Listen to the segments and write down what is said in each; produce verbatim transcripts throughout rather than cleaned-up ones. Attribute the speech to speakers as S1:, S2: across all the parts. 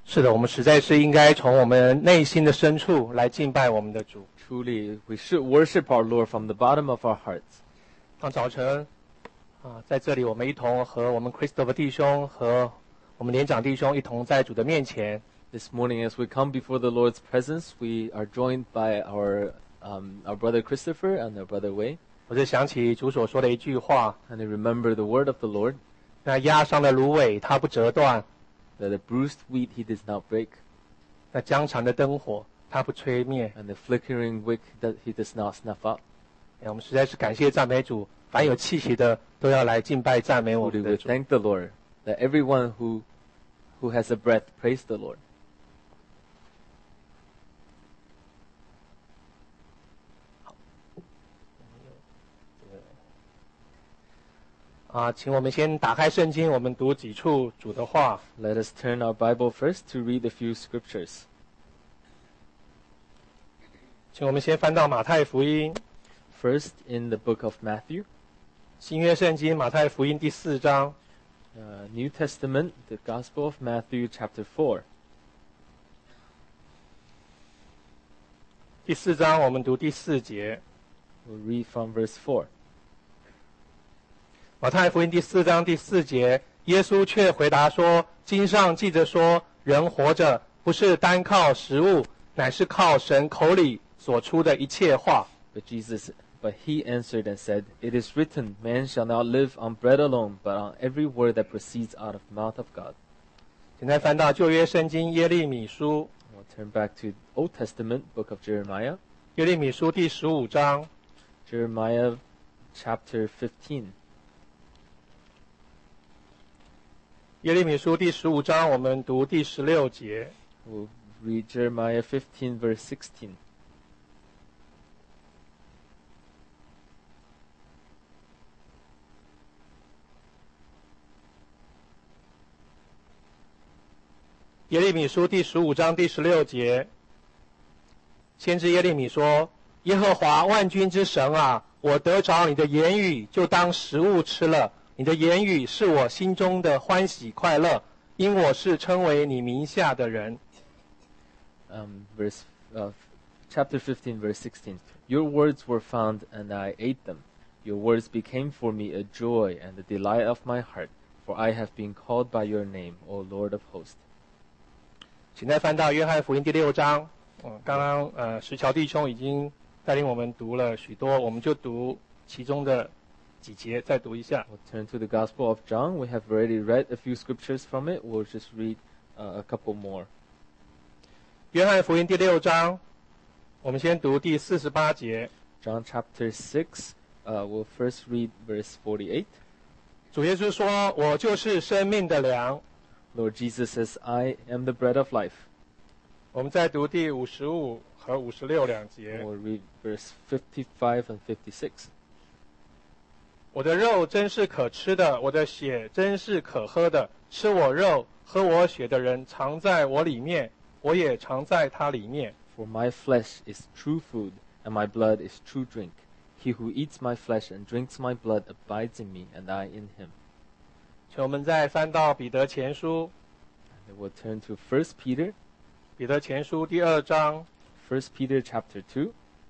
S1: 是的，我们实在是应该从我们内心的深处来敬拜我们的主。
S2: Truly, we should worship our Lord from the bottom of our hearts.
S1: 当早晨啊，在这里我们一同和我们 Christopher 弟兄和我们连长弟兄一同在主的面前。
S2: This morning, as we come before the Lord's presence, we are joined by our um, our brother Christopher and our brother Wei.
S1: 我就想起主所说的一句话：
S2: And I remember the word of the Lord,
S1: 那压伤的芦苇它不折断，
S2: that the bruised wheat he does not break,
S1: 那将残的灯火它不吹灭。
S2: and the flickering wick that he does not snuff out.
S1: 哎，我们实在是感谢赞美主，凡有气息的都要来敬拜赞美我
S2: Truly,
S1: 们
S2: we
S1: 的主。
S2: thank the Lord, that everyone who who has a breath, praise the Lord.
S1: 啊，请我们先打开圣经，我们读几处主的话。
S2: Let us turn our Bible first to read a few scriptures.
S1: 请我们先翻到马太福音，
S2: First, in the book of Matthew,
S1: 新约圣经马太福音第四章。
S2: uh, New Testament, the Gospel of Matthew, chapter four.
S1: 第四章我们读第四节。
S2: We'll read from verse four.
S1: 马太福音第四章第四节，耶稣却回答说：“经上记着说，人活着不是单靠食物，乃是靠神口里所出的一切话。”
S2: But Jesus, but he answered and said, "It is written, man shall not live on bread alone, but on every word that proceeds out of the mouth of God."
S1: 请再翻到旧约圣经耶利米书，
S2: We'll turn back to Old Testament, book of Jeremiah,
S1: 耶利米书第十五章。
S2: Jeremiah, chapter fifteen.
S1: 耶利米书第十五章，我们读第十六节。
S2: We'll read Jeremiah fifteen, verse sixteen.
S1: 耶利米书第十五章第十六节，先知耶利米说：“耶和华万军之神啊，我得着你的言语，就当食物吃了。你的言语是我心中的欢喜快乐，因我是称为你名下的人。”
S2: Um, verse, uh, chapter fifteen, verse sixteen. Your words were found, and I ate them. Your words became for me a joy and the delight of my heart, for I have been called by your name, O Lord of hosts.
S1: 请再翻到约翰福音第六章。嗯，刚刚呃石桥弟兄已经带领我们读了许多，我们就读其中的几节，再读一下。
S2: We'll turn to the Gospel of John. We have already read a few scriptures from it. We'll just read uh, a couple more.
S1: 约翰福音第六章，我们先读第四十八节。
S2: John chapter six, uh, we'll first read verse forty-eight.
S1: 主耶稣说：“我就是生命的粮。”
S2: Lord Jesus says, I am the bread of life.
S1: 我们再读第五十五和五十六两节。
S2: We'll read verse fifty-five and fifty-six.
S1: 我的肉真是可吃的，我的血真是可喝的。吃我肉、喝我血的人，常在我里面，我也常在他里面。
S2: For my flesh is true food, and my blood is true drink. He who eats my flesh and drinks my blood abides in me, and I in him.
S1: 请我们再翻到彼得前书，
S2: And then we'll turn to First Peter,
S1: 彼得前书第二章，
S2: First Peter chapter two.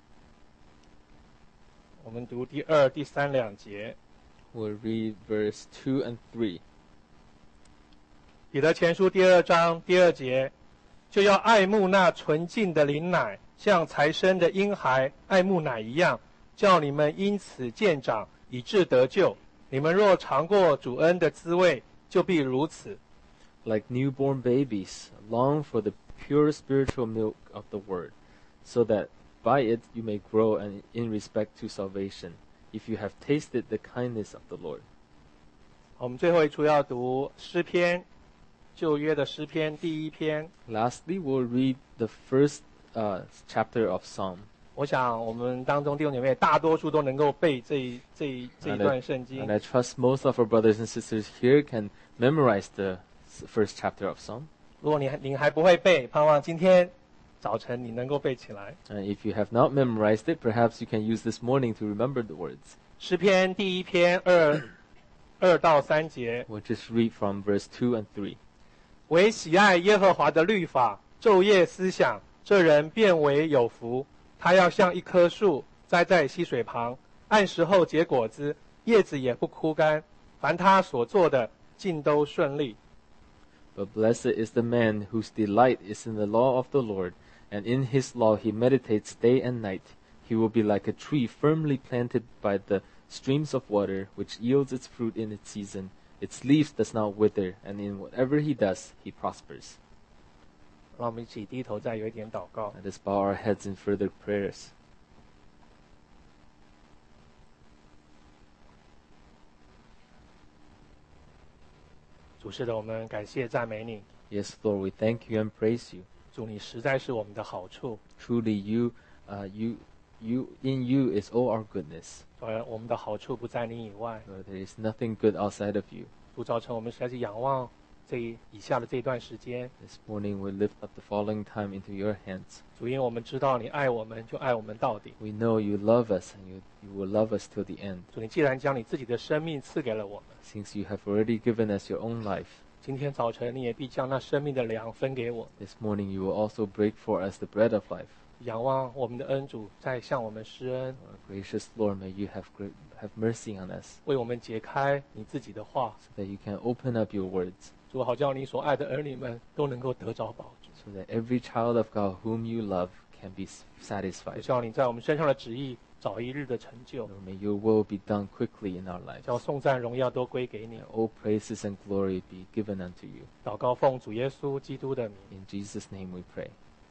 S1: 我们读第二、第三两节。
S2: We'll read verse two and three.
S1: 彼得前书第二章第二节，就要爱慕那纯净的灵奶，像才生的婴孩爱慕奶一样，叫你们因此渐长，以致得救。你们若尝过主恩的滋味，就必如此。
S2: Like newborn babies, long for the pure spiritual milk of the word, so that by it you may grow and in respect to salvation, if you have tasted the kindness of the Lord.
S1: 我们最后一处要读诗篇，旧约的诗篇第一篇。
S2: Lastly, we'll read the first uh, chapter of Psalm.
S1: 我想我们当中弟兄姐妹大多数都能够背这一这一这一
S2: And
S1: 段
S2: I,
S1: 圣经
S2: and。I trust most of our brothers and sisters here can memorize the s- first chapter of Psalm.
S1: 如果你还你还不会背，盼望今天早晨你能够背起来。
S2: And if you have not memorized it, perhaps you can use this morning to remember the words.
S1: 诗篇第一篇二二到三节，
S2: We'll just read from verse two and three.
S1: 唯喜爱耶和华的律法，昼夜思想，这人便为有福。他要像一棵树栽在溪水旁，按时候结果子，叶子也不枯干。凡他所做的，尽都顺利。
S2: But blessed is the man whose delight is in the law of the Lord, and in his law he meditates day and night. He will be like a tree firmly planted by the streams of water, which yields its fruit in its season. Its leaves does not wither, and in whatever he does, he prospers.
S1: 让我们一起低头，再有一点祷告。
S2: Let us bow our heads in further prayers.
S1: 主是的，我们感谢赞美你。
S2: Yes, Lord, we thank you and praise you.
S1: 主，你实在是我们的好处。
S2: Truly, you, uh, you, you, in you is all our goodness.
S1: 而我们的好处不在你以外。
S2: Lord, there is nothing good outside of you.
S1: 主，早晨我们实在是仰望这一以下的这一段时间。
S2: This morning we lift up the following time into your hands.
S1: 主，因为我们知道你爱我们，就爱我们到底。
S2: We know you love us, and you, you will love us till the end.
S1: 主，你既然将你自己的生命赐给了我们，
S2: Since you have already given us your own life,
S1: 今天早晨你也必将那生命的粮分给我。
S2: this morning you will also break for us the bread of life.
S1: 仰望我们的恩主在向我们施恩，
S2: Our gracious Lord, may you have great, have mercy on us,
S1: 为我们解开你自己的话。
S2: so that you can open up your words,
S1: 主，好叫你所爱的儿女们都能够得着保助。
S2: so that every child of God whom you love can be s-
S1: 主，
S2: satisfied.
S1: 叫你在我们身上的旨意早一日的成就，
S2: Lord, may your will be done quickly in our lives.
S1: 叫颂赞荣耀都归给你
S2: May。all praises and glory be given unto you.
S1: 祷告奉主耶稣基督的名。
S2: In Jesus' name we pray.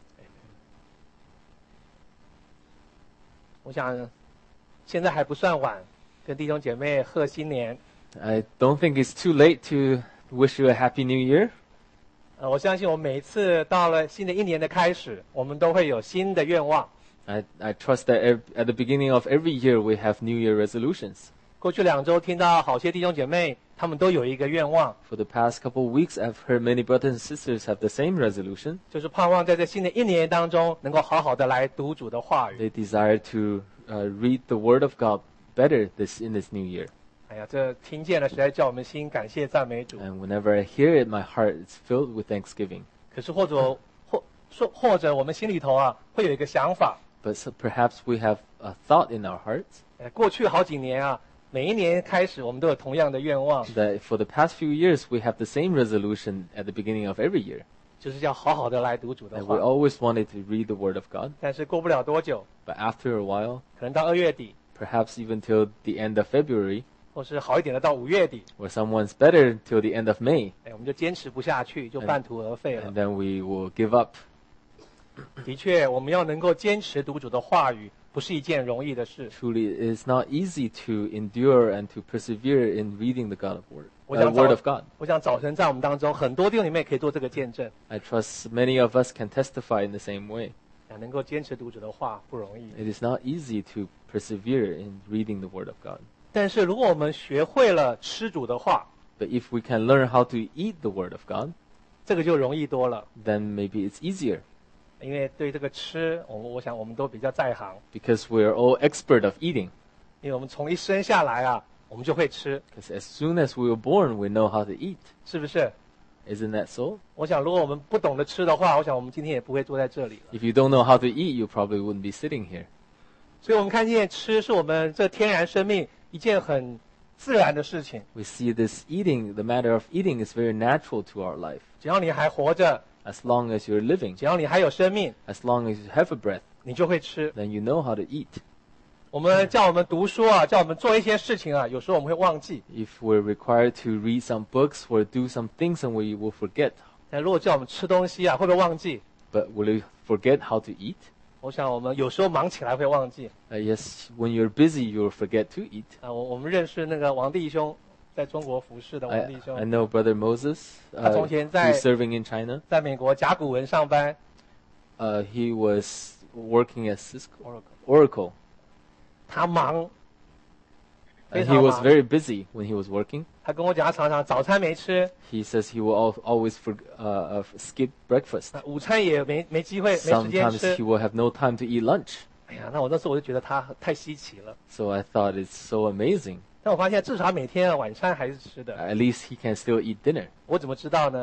S1: 我想现在还不算晚，跟弟兄姐妹贺新年。
S2: I don't think it's too late to wish you a happy new year.
S1: 呃，我相信我们每一次到了新的一年的开始，我们都会有新的愿望。
S2: I, I trust that ev- at the beginning of every year we have New Year resolutions.
S1: 过去两周听到好些弟兄姐妹，他们都有一个愿望，
S2: For the past couple of weeks, I've heard many brothers and sisters have the same resolution.
S1: 就是盼望在这新的一年当中，能够好好的来读主的话语。
S2: They desire to uh, read the Word of God better this in this new year.
S1: 哎呀，这听见了，实在叫我们心感谢赞美主。
S2: And whenever I hear it, my heart is filled with thanksgiving.
S1: 可是或者或说或者我们心里头啊，会有一个想法，
S2: But so perhaps we have a thought in our hearts
S1: 呃，过去好几年啊，每一年开始我们都有同样的愿望，
S2: that for the past few years we have the same resolution at the beginning of every year.
S1: 就是要好好的来读主的
S2: And we
S1: 话。
S2: always wanted to read the Word of God.
S1: 但是过不了多久，
S2: But after a while,
S1: 可能到二月底，
S2: perhaps even till the end of February,
S1: 或是好一点的到五月底，
S2: or someone's better till the end of May,
S1: 哎，我们就坚持不下去，就半途而废了
S2: and。then we will give up.
S1: 的确，我们要能够坚持读主的话语，不是一件容易的事。
S2: Truly, it is not easy to endure and to persevere in reading the God of Word,
S1: 我
S2: uh,
S1: 想
S2: Word
S1: 早
S2: of God.
S1: 我想早晨在我们当中，很多弟兄姐妹可以做这个见证，
S2: I trust many of us can testify in the same way.
S1: 啊，能够坚持读主的话不容易。
S2: It is not easy to persevere in reading the Word of God.
S1: 但是如果我们学会了吃主的话，
S2: But if we can learn how to eat the Word of God,
S1: 这个就容易多了。
S2: then maybe it's easier
S1: 因为对这个吃，我我想我们都比较在行，
S2: because we're all expert of eating.
S1: 因为我们从一生下来啊，我们就会吃，
S2: Because as soon as we were born, we know how to eat.
S1: 是不是？
S2: Isn't that so?
S1: 我想如果我们不懂得吃的话，我想我们今天也不会坐在这里了。
S2: If you don't know how to eat, you probably wouldn't be sitting here.
S1: 所以我们看见吃是我们这天然生命一件很自然的事情。
S2: We see this eating, the matter of eating is very natural to our life.
S1: 只要你还活着，
S2: As long as you're living,
S1: 只要你还有生命，
S2: as long as you have a breath,
S1: 你就会吃。
S2: then you know how to eat.
S1: 我们叫我们读书啊，叫我们做一些事情啊，有时候我们会忘记。
S2: If we're required to read some books or do some things, and we will forget.
S1: 但如果叫我们吃东西啊，会不会忘记？
S2: But will you forget how to eat?
S1: 我想我们有时候忙起来会忘记。
S2: Uh, yes, when you're busy, you'll forget to eat.
S1: 啊，我我们认识那个王弟兄，在中国服侍的王
S2: I,
S1: 弟兄
S2: I，know Brother Moses,
S1: 他
S2: uh,
S1: 从前在
S2: who's serving in China.
S1: 在美国甲骨文上班。
S2: Uh, he was working at Cisco,
S1: Oracle
S2: Oracle.
S1: 他忙，非
S2: And
S1: 常
S2: he was
S1: 忙。
S2: very busy when he was working.
S1: 他跟我讲，他常常早餐没吃，
S2: He says he will al- always for, uh, uh, skip breakfast.
S1: 啊午餐也没没机会，没时间
S2: Sometimes
S1: 吃
S2: he。will have no time to eat lunch.
S1: 哎呀，那我那时候我就觉得他太稀奇了。
S2: So I thought it's so amazing.
S1: 但我发现至少他每天啊晚餐还是吃的。
S2: At least he can still eat dinner.
S1: 我怎么知道呢？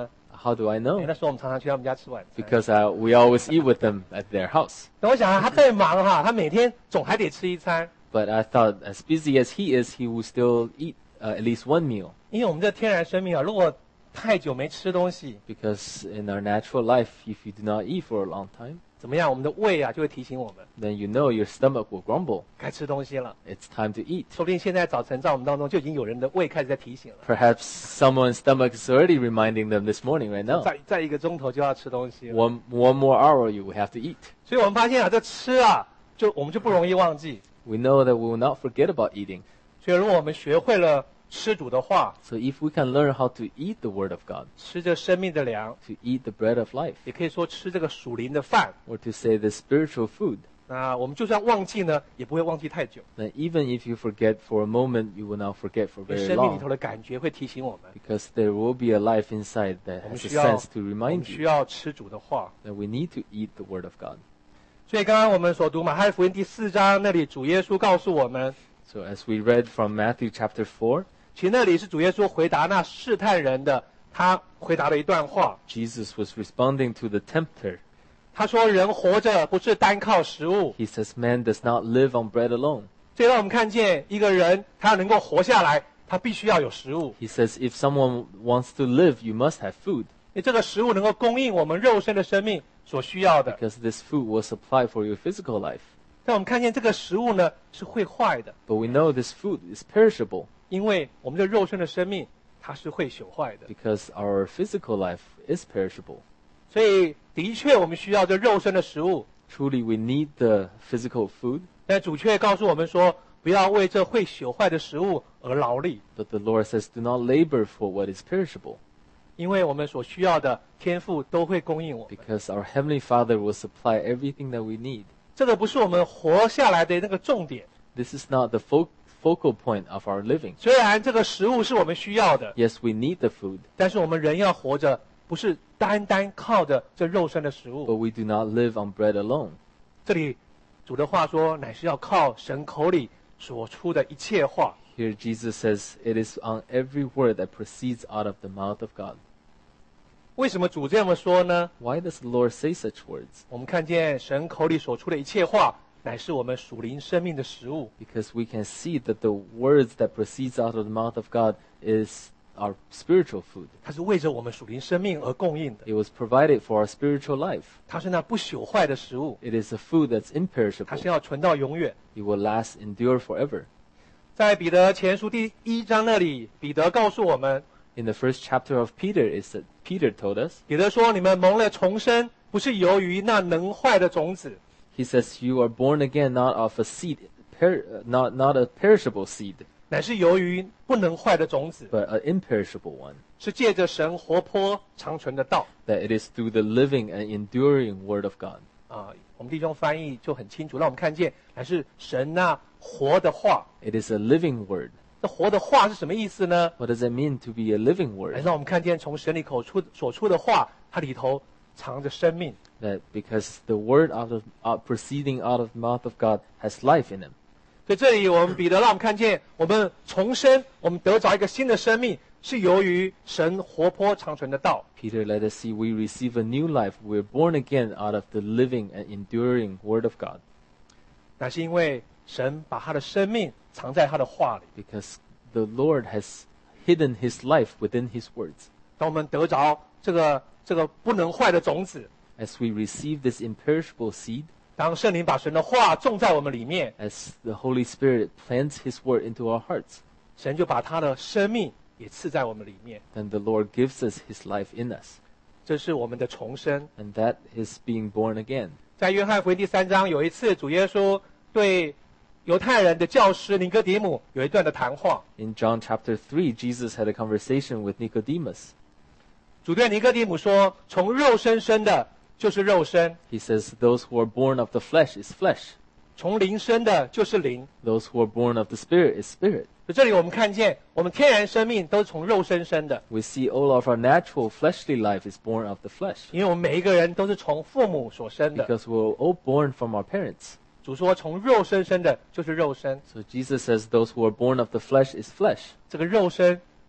S2: how do I
S1: 哎
S2: know?
S1: 那时候我们常常去他们家吃晚餐。
S2: Because uh, we always eat with them at their house.
S1: 那我想啊，他再忙哈，他每天总还得吃一餐，
S2: But I thought, as busy as he is, he will still eat uh, at least one meal.
S1: 因为我们这天然生命啊，如果太久没吃东西，
S2: Because in our natural life, if you do not eat for a long time,
S1: 怎么样？我们的胃啊就会提醒我们
S2: then you know your stomach will grumble.
S1: 该吃东西了。
S2: It's time to eat.
S1: 说不定现在早晨在我们当中就已经有人的胃开始在提醒了，
S2: Perhaps someone's stomach is already reminding them this morning right now.
S1: 再再一个钟头就要吃东西了。
S2: One, one more hour, you will have to eat.
S1: 所以我们发现啊，这吃啊，就我们就不容易忘记。
S2: We know that we will not forget about eating.
S1: 所以如果我们学会了吃主的话，
S2: So if we can learn how to eat the Word of God,
S1: 吃这生命的粮，
S2: to eat the bread of life,
S1: 也可以说吃这个属灵的饭，
S2: or to say the spiritual food,
S1: 那我们就算忘记呢，也不会忘记太久。
S2: then even if you forget for a moment, you will not forget for
S1: 因为
S2: very
S1: 生命里头
S2: long.
S1: 的感觉会提醒我们，
S2: Because there will be a life inside that
S1: 我们
S2: has a
S1: 需要
S2: sense to
S1: 我
S2: remind
S1: 们需
S2: you
S1: 要吃主的话。
S2: that we need to eat the Word of God.
S1: 所以刚刚我们所读马太福音第四章那里，主耶稣告诉我们，
S2: So as we read from Matthew chapter four,
S1: 其实那里是主耶稣回答那试探人的，他回答了一段话。
S2: Jesus was responding to the tempter.
S1: 他说：“人活着不是单靠食物。
S2: He says, man does not live on bread alone. ”
S1: 所以让我们看见一个人他要能够活下来，他必须要有食物，
S2: He says, if someone wants to live, you must have food,
S1: 因为这个食物能够供应我们肉身的生命所需要的。
S2: because this food will supply for your physical life.
S1: 但我们看见这个食物呢是会坏的，
S2: But we know this food is perishable
S1: 因为我们的肉身的生命它是会朽坏的。
S2: because our physical life is perishable.
S1: 所以的确我们需要这肉身的食物，
S2: Truly, we need the physical food,
S1: 但主却告诉我们说，不要为这会朽坏的食物而劳力，
S2: but the Lord says, do not labor for what is perishable,
S1: 因为我们所需要的天赋都会供应我们。
S2: because our Heavenly Father will supply everything that we need.
S1: 这个不是我们活下来的那个重点。
S2: This is not the fo- focal point of our living.
S1: 虽然这个食物是我们需要的，
S2: Yes, we need the food,
S1: 但是我们人要活着，不是单单靠着这肉身的食
S2: but
S1: 物。
S2: we do not live on bread alone.
S1: 这里主的话说，乃是要靠神口里所出的一切话。
S2: Here Jesus says, it is on every word that proceeds out of the mouth of God.
S1: 为什么主这么说呢？
S2: Why does the Lord say such words?
S1: 我们看见神口里所出的一切话，乃是我们属灵生命的食物。
S2: Because we can see that the words that proceeds out of the mouth of God is our spiritual food.
S1: 它是为着我们属灵生命而供应的，
S2: It was provided for our spiritual life.
S1: 它是那不朽坏的食物，
S2: It is a food that's
S1: 它
S2: imperishable.
S1: 是要存到永远。
S2: It will last, endure forever.
S1: 在彼得前书第一章那里，彼得告诉我们，
S2: In the first chapter of Peter, it said, Peter told us,
S1: 彼得说：“你们蒙了重生，不是由于那能坏的种子，
S2: he says, you are born again not of a seed, per, uh, not, not a perishable seed,
S1: 乃是由于不能坏的种子，
S2: but an imperishable one.
S1: 是借着神活泼长存的道。
S2: That it is through the living and enduring word of God. ”
S1: 啊，我们弟兄翻译就很清楚，让我们看见乃是神那活的话。
S2: It is a living word.
S1: 这活的话是什么意思呢？
S2: What does it mean to be a living
S1: 来
S2: word?
S1: 让我们看见从神里口出所出的话，它里头藏着生命。
S2: That because the word out of, uh, proceeding out of the mouth of God has life in it.
S1: 所以这里我们彼得让我们看见，我们重生，我们得着一个新的生命，是由于神活泼长存的道。
S2: Peter let us see we receive a new life. We're born again out of the living and enduring word of God.
S1: 那是因为神把他的生命藏在他的话里。
S2: Because the Lord has hidden his life within his words.
S1: 当我们得着这个这个不能坏的种子，
S2: As we receive this imperishable seed,
S1: 当圣灵把神的话种在我们里面，
S2: as the Holy Spirit plants his word into our hearts,
S1: 神就把他的生命也赐在我们里面。
S2: then the Lord gives us his life in us.
S1: 这是我们的重生。
S2: And that is being born again.
S1: 在约翰福音第三章，有一次主耶稣对犹太人的教师尼哥底母有一段的谈话。
S2: In John chapter three, Jesus had a conversation with Nicodemus.
S1: 主对尼哥底母说：“从肉身生的，就是肉身；
S2: He says, those who are born of the flesh is flesh.
S1: 从灵生的，就是灵。
S2: Those who are born of the Spirit is spirit. ”
S1: 在这里我们看见，我们天然生命都是从肉身生的，
S2: We see all of our natural fleshly life is born of the flesh.
S1: 因为我们每一个人都是从父母所生的。
S2: Because we're all born from our parents.
S1: 主说：“从肉身生的，就是肉身。
S2: So Jesus says those who are born of the flesh is flesh.
S1: 这个肉身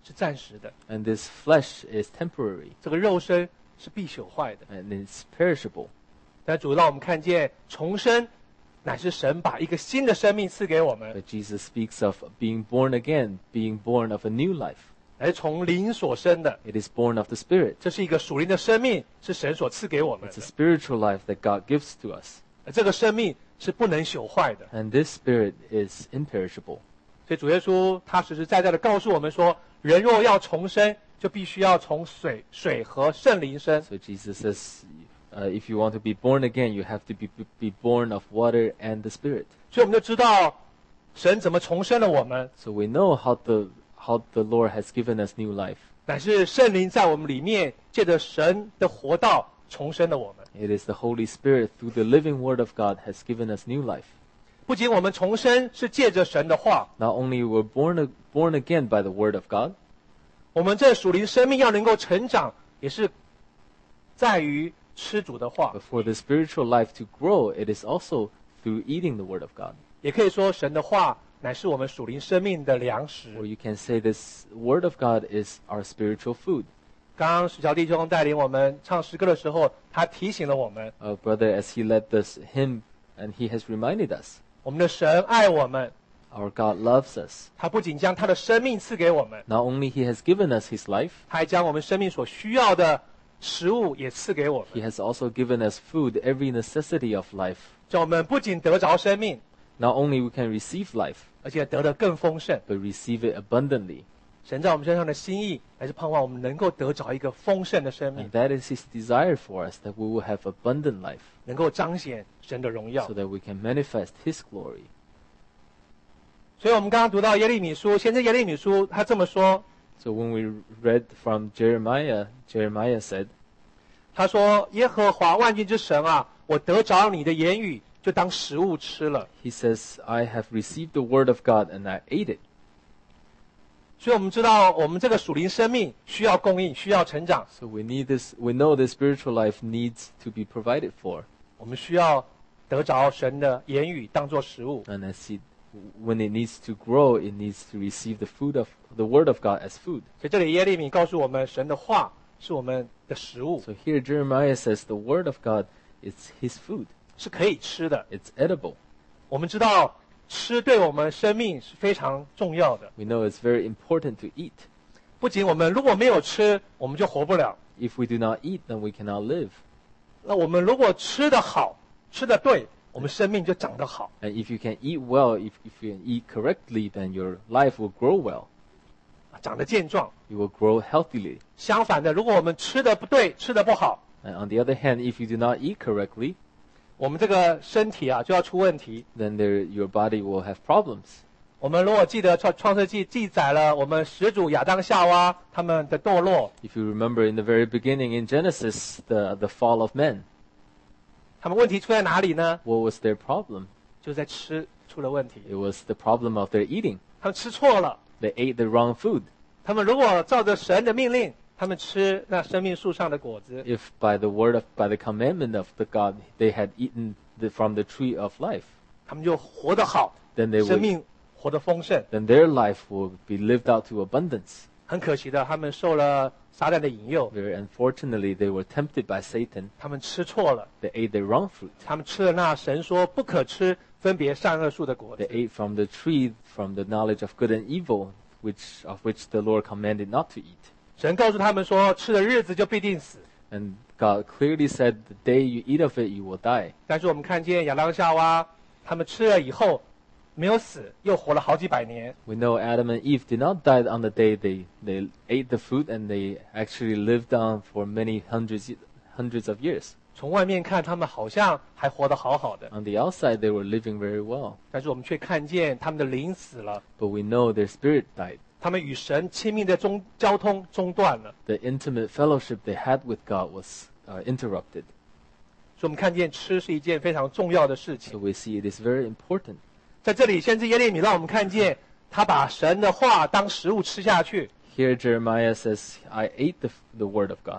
S1: 是暂时的，
S2: and this flesh is temporary,
S1: 这个肉身是必朽坏的。
S2: and it's perishable.
S1: 但主让我们看见重生，乃是神把一个新的生命赐给我们，
S2: But Jesus speaks of being born again, being born of a new life.
S1: 乃是从灵所生的。
S2: It is born of the Spirit.
S1: 这是一个属灵的生命，是神所赐给我们
S2: It's a
S1: 的。
S2: spiritual life that God gives to us.
S1: 而这个生命是不能朽坏的。
S2: And this Spirit is imperishable.
S1: 所以主耶稣他实实在在的告诉我们说，人若要重生，就必须要从水、水和圣灵生。
S2: So Jesus says, uh, if you want to be born again, you have to be, be born of water and the Spirit.
S1: 所以我们就知道神怎么重生了我们，
S2: So we know how the, how the Lord has given us new life.
S1: 乃是圣灵在我们里面，借着神的活道重生了我们。
S2: It is the Holy Spirit through the living Word of God has given us new life.
S1: 不仅我们重生是借着神的话，
S2: Not only we're born, born again by the Word of God,
S1: 我们这属灵生命要能够成长，也是在于吃主的话
S2: but。for the spiritual life to grow, it is also through eating the Word of God.
S1: 也可以说，神的话乃是我们属灵生命的粮食。
S2: Or you can say this Word of God is our spiritual food.
S1: 刚刚史小弟兄带领我们唱诗歌的时候，他提醒了我们，
S2: Our brother, as he led this hymn, and he has reminded us,
S1: 我们的神爱我们，
S2: our God loves us.
S1: 他不仅将他的生命赐给我们，
S2: Not only he has given us his life,
S1: 他还将我们生命所需要的食物也赐给我
S2: he
S1: 们，
S2: has also given us food, every necessity of life.
S1: 叫我们不仅得着生命，
S2: Not only we can receive life,
S1: 而且得的更丰盛。
S2: but receive it abundantly.
S1: 神在我们身上的心意，还是盼望我们能够得着一个丰盛的生命
S2: And，that is his desire for us, that we will have abundant life,
S1: 能够彰显神的荣耀
S2: so。that we can manifest his glory.
S1: 所以，我们刚刚读到耶利米书，先知耶利米书他这么说，
S2: So when we read from Jeremiah, Jeremiah said,
S1: 他说：“耶和华万军之神啊，我得着你的言语，就当食物吃了。
S2: he says, I have received the word of God and I ate it. ”
S1: 所以，我们知道我们这个属灵生命需要供应，需要成长，
S2: So we need this, we know the spiritual life needs to be provided for.
S1: 我们需要得着神的言语当作食物。
S2: And as it, when it needs to grow, it needs to receive the food of the word of God as food.
S1: 所以，这里耶利米告诉我们，神的话是我们的食物，
S2: So here Jeremiah says the word of God is his food.
S1: 是可以吃的。
S2: It's edible.
S1: 我们知道吃对我们生命是非常重要的。
S2: We know it's very important to eat.
S1: 不仅我们如果没有吃，我们就活不了。
S2: If we do not eat, then we cannot live.
S1: 那我们如果吃得好，吃得对，我们生命就长得好。
S2: And if you can eat well, if, if you can eat correctly, then your life will grow well.
S1: 长得健壮。
S2: You will grow healthily.
S1: 相反的，如果我们吃的不对，吃的不好，
S2: And on the other hand, if you do not eat correctly,
S1: 我们这个身体啊就要出问题。
S2: then there, your body will have problems.
S1: 我们如果记得创创世纪记载了我们始祖亚当夏娃他们的堕落，
S2: If you remember in the very beginning in Genesis, the, the fall of men,
S1: 他们问题出在哪里呢？
S2: what was their problem?
S1: 就在吃出了问题。
S2: It was the problem of their eating.
S1: 他们吃错了。
S2: They ate the wrong food.
S1: 他们如果照着神的命令，他们吃那生命树上的果子，
S2: If by the word of, by the commandment of the God, they had eaten the, from the tree of life,
S1: 他们就活得好，
S2: then they
S1: 生
S2: would,
S1: 命活得丰盛。
S2: then their life will be lived out to abundance.
S1: 很可惜的，他们受了撒旦的引诱，
S2: Very unfortunately, they were tempted by Satan.
S1: 他们吃错了，
S2: They ate the wrong fruit.
S1: 他们吃了那神说不可吃分别善恶树的果
S2: They
S1: 子。
S2: ate from the tree, from the knowledge of good and evil, which of which the Lord commanded not to eat.
S1: 神告诉他们说，吃的日子就必定死。
S2: And God clearly said, the day you eat of it, you will die.
S1: 但是我们看见亚当夏娃，他们吃了以后没有死，又活了好几百年。
S2: We know Adam and Eve did not die on the day they, they ate the fruit, and they actually lived on for many hundreds, hundreds of years.
S1: 从外面看，他们好像还活得好好的，
S2: On the outside, they were living very well.
S1: 但是我们却看见他们的灵死了，
S2: But we know their spirit died.
S1: 他们与神亲密的中交通中断了。
S2: The intimate fellowship they had with God was uh, interrupted.
S1: 所以我们看见吃是一件非常重要的事
S2: So
S1: 情。
S2: we see it is very important.
S1: 在这里，先知耶利米让我们看见，他把神的话当食物吃下去，
S2: Here Jeremiah says, I ate the, the word of God.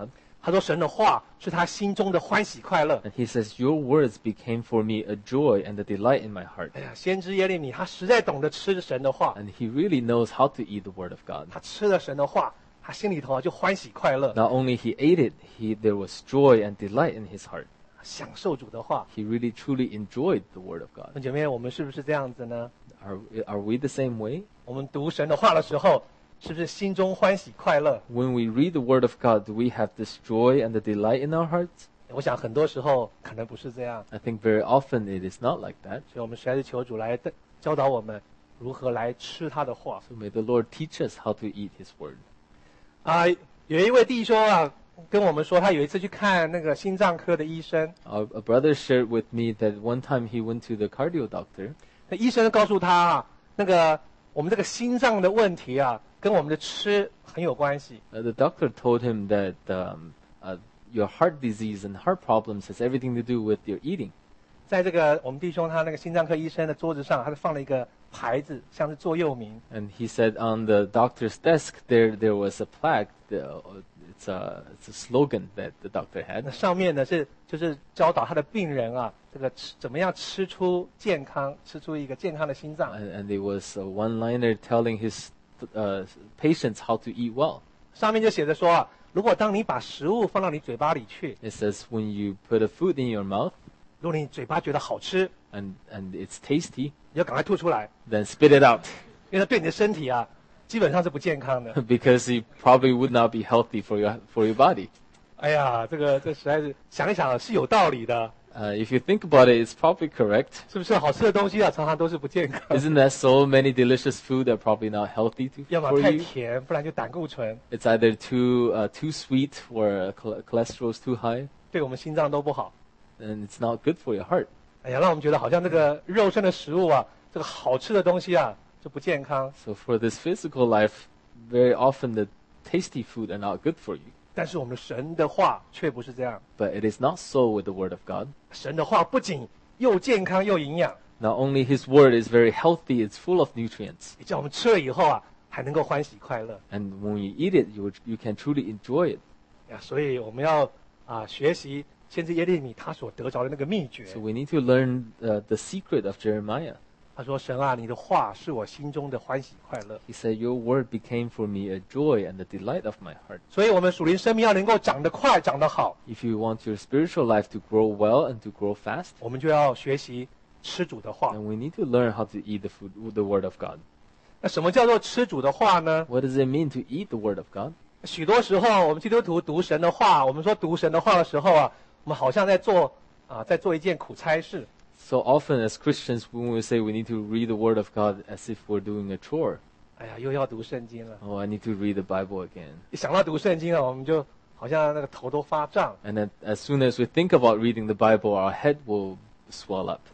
S1: 他说神的话是他心中的欢喜快乐。
S2: And he says, Your words became for me a joy and a delight in my heart.
S1: 哎呀，先知耶利米他实在懂得吃神的话，
S2: And he really knows how to eat the word of God.
S1: 他吃了神的话，他心里头啊就欢喜快乐，
S2: Not only he ate it, he there was joy and delight in his heart.
S1: 享受主的话。
S2: He really truly enjoyed the word of
S1: 弟
S2: God.
S1: 兄姐妹，我们是不是这样子呢？
S2: Are are we the same way?
S1: 我们读神的话的时候，是不是心中欢喜快乐？
S2: When we read the word of God, do we have this joy and the delight in our hearts?
S1: 我想很多时候可能不是这样，
S2: I think very often it is not like that.
S1: 所以我们实在是求主来教导我们如何来吃他的话。
S2: So may the Lord teach us how to eat his word.
S1: 啊，有一位弟兄啊，跟我们说，他有一次去看那个心脏科的医生，
S2: Our, a brother shared with me that one time he went to the cardio doctor,
S1: 那医生告诉他啊，那个我们这个心脏的问题啊，跟我们的吃很有关系。
S2: Uh, the doctor told him that um, uh, your heart disease and heart problems has everything to do with your eating.
S1: 在这个我们弟兄他那个心脏科医生的桌子上，他就放了一个牌子，像是座右铭。
S2: And he said on the doctor's desk there there was a plaque. Uh, it's a it's a slogan that the doctor
S1: 那
S2: had,
S1: 上面呢是就是教导他的病人啊，这个吃怎么样吃出健康，吃出一个健康的心脏。
S2: and, and it was a one-liner telling his uh, patients how to eat well.
S1: 上面就写着说啊，如果当你把食物放到你嘴巴里去，
S2: It says when you put a food in your mouth
S1: 如果你嘴巴觉得好吃，
S2: and and it's tasty,
S1: 你要赶快吐出来，
S2: then spit it out
S1: 因为它对你的身体啊基本上是不健康的。
S2: because it probably would not be healthy for your for your body.
S1: 哎呀，这个这实在是想一想是有道理的，
S2: Uh, if you think about it, it's probably correct.
S1: 是不是？好吃的东西啊，常常都是不健康，
S2: Isn't there so many delicious food that are probably not healthy to,
S1: 要么
S2: for
S1: 太
S2: you?
S1: 甜，不然就胆固醇，
S2: It's either too uh, too sweet or uh, chol- cholesterol is too high,
S1: 对我们心脏都不好。
S2: and it's not good for your heart.
S1: 哎呀，让我们觉得好像这个肉身的食物啊，这个好吃的东西啊就不健康。
S2: So for this physical life, very often the tasty food are not good for you.
S1: 但是我们神的话却不是这样，
S2: But it is not so with the Word of God.
S1: 神的话不仅又健康又营养，
S2: Not only His Word is very healthy, it's full of nutrients.
S1: 也叫我们吃了以后啊还能够欢喜快乐。
S2: And when you eat it, you, you can truly enjoy it.
S1: 呀，所以我们要啊学习先知耶利米他所得着的那个秘诀。
S2: So we need to learn uh, the secret of Jeremiah.
S1: 他说：“神啊，你的话是我心中的欢喜快乐。
S2: He said, Your Word became for me a joy and the delight of my heart. ”
S1: 所以，我们属灵生命要能够长得快、长得好，
S2: If you want your spiritual life to grow well and to grow fast,
S1: 我们就要学习吃主的话。
S2: then we need to learn how to eat the food, the Word of God.
S1: 那什么叫做吃主的话呢？
S2: What does it mean to eat the Word of God?
S1: 许多时候，我们基督徒读神的话，我们说读神的话的时候啊，我们好像在做啊，在做一件苦差事。
S2: So often as Christians, when we say we need to read the Word of God as if we're doing a chore,
S1: 哎呀，又要读圣经了。
S2: oh, I need to read the Bible again.
S1: 一想到读圣经啊，我们就好像那个头都发胀。
S2: And then as soon as we think about reading the Bible, our head will swell up.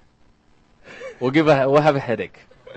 S2: We'll give a, we'll have a headache.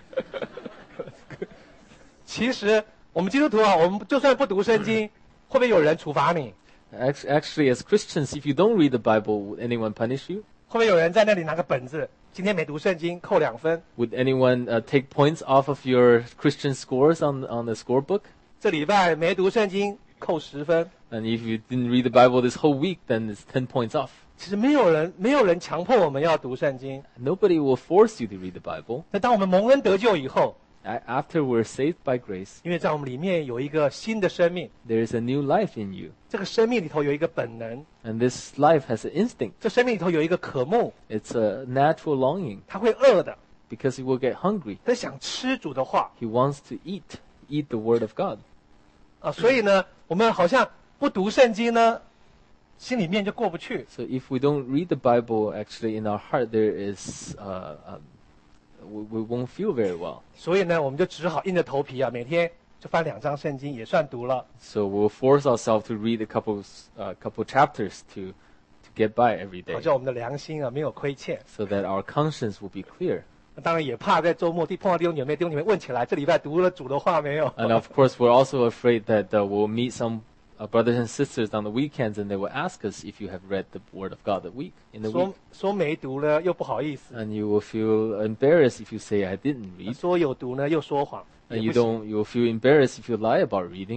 S1: 其实我们基督徒啊，我们就算不读圣经，会不会有人处罚你？
S2: Act- Actually, as Christians, if you don't read the Bible, would anyone punish you?
S1: 会不会有人在那里拿个本子，今天没读圣经扣两分，
S2: Would anyone uh, take points off of your Christian scores on on the scorebook?
S1: 这礼拜没读圣经扣十分？
S2: And if you didn't read the Bible this whole week, then it's ten points off.
S1: 其实没有人，没有人强迫我们要读圣经。
S2: Nobody will force you to read the Bible.
S1: 那当我们蒙恩得救以后，
S2: A- After we're saved by grace,
S1: 因为在我们里面有一个新的生命，
S2: there is a new life in you.
S1: 这个生命里头有一个本能，
S2: And this life has an instinct.
S1: 这生命里头有一个渴慕，
S2: It's a natural longing
S1: 他会饿的，
S2: because he will get hungry.
S1: 他想吃主的话
S2: He wants to eat, eat the Word of God.
S1: 啊，所以呢，我们好像不读圣经呢，心里面就过不去。
S2: So if we don't read the Bible, actually in our heart there is, uh, um, we, we won't feel very well.
S1: 所以呢，我们就只好硬着头皮啊，每天就翻两章圣经，也算读了。
S2: So we'll force ourselves to read a couple, uh, couple chapters to, to get by every
S1: 好
S2: day,
S1: 像我们的良心啊没有亏欠。
S2: so that our conscience will be clear.
S1: 那当然也怕在周末地碰到弟兄姐妹，弟兄姐妹问起来，这礼拜读了主的话没有？
S2: And of course, we're also afraid that uh, we'll meet some uh, brothers and sisters on the weekends, and they will ask us if you have read the Word of God that week in the
S1: 说
S2: week.
S1: 说没读呢，又不好意思；
S2: And you will feel embarrassed if you say I didn't read.
S1: 说有读呢，又说谎。
S2: And
S1: 也
S2: you
S1: 不行
S2: don't. You will feel embarrassed if you lie about reading.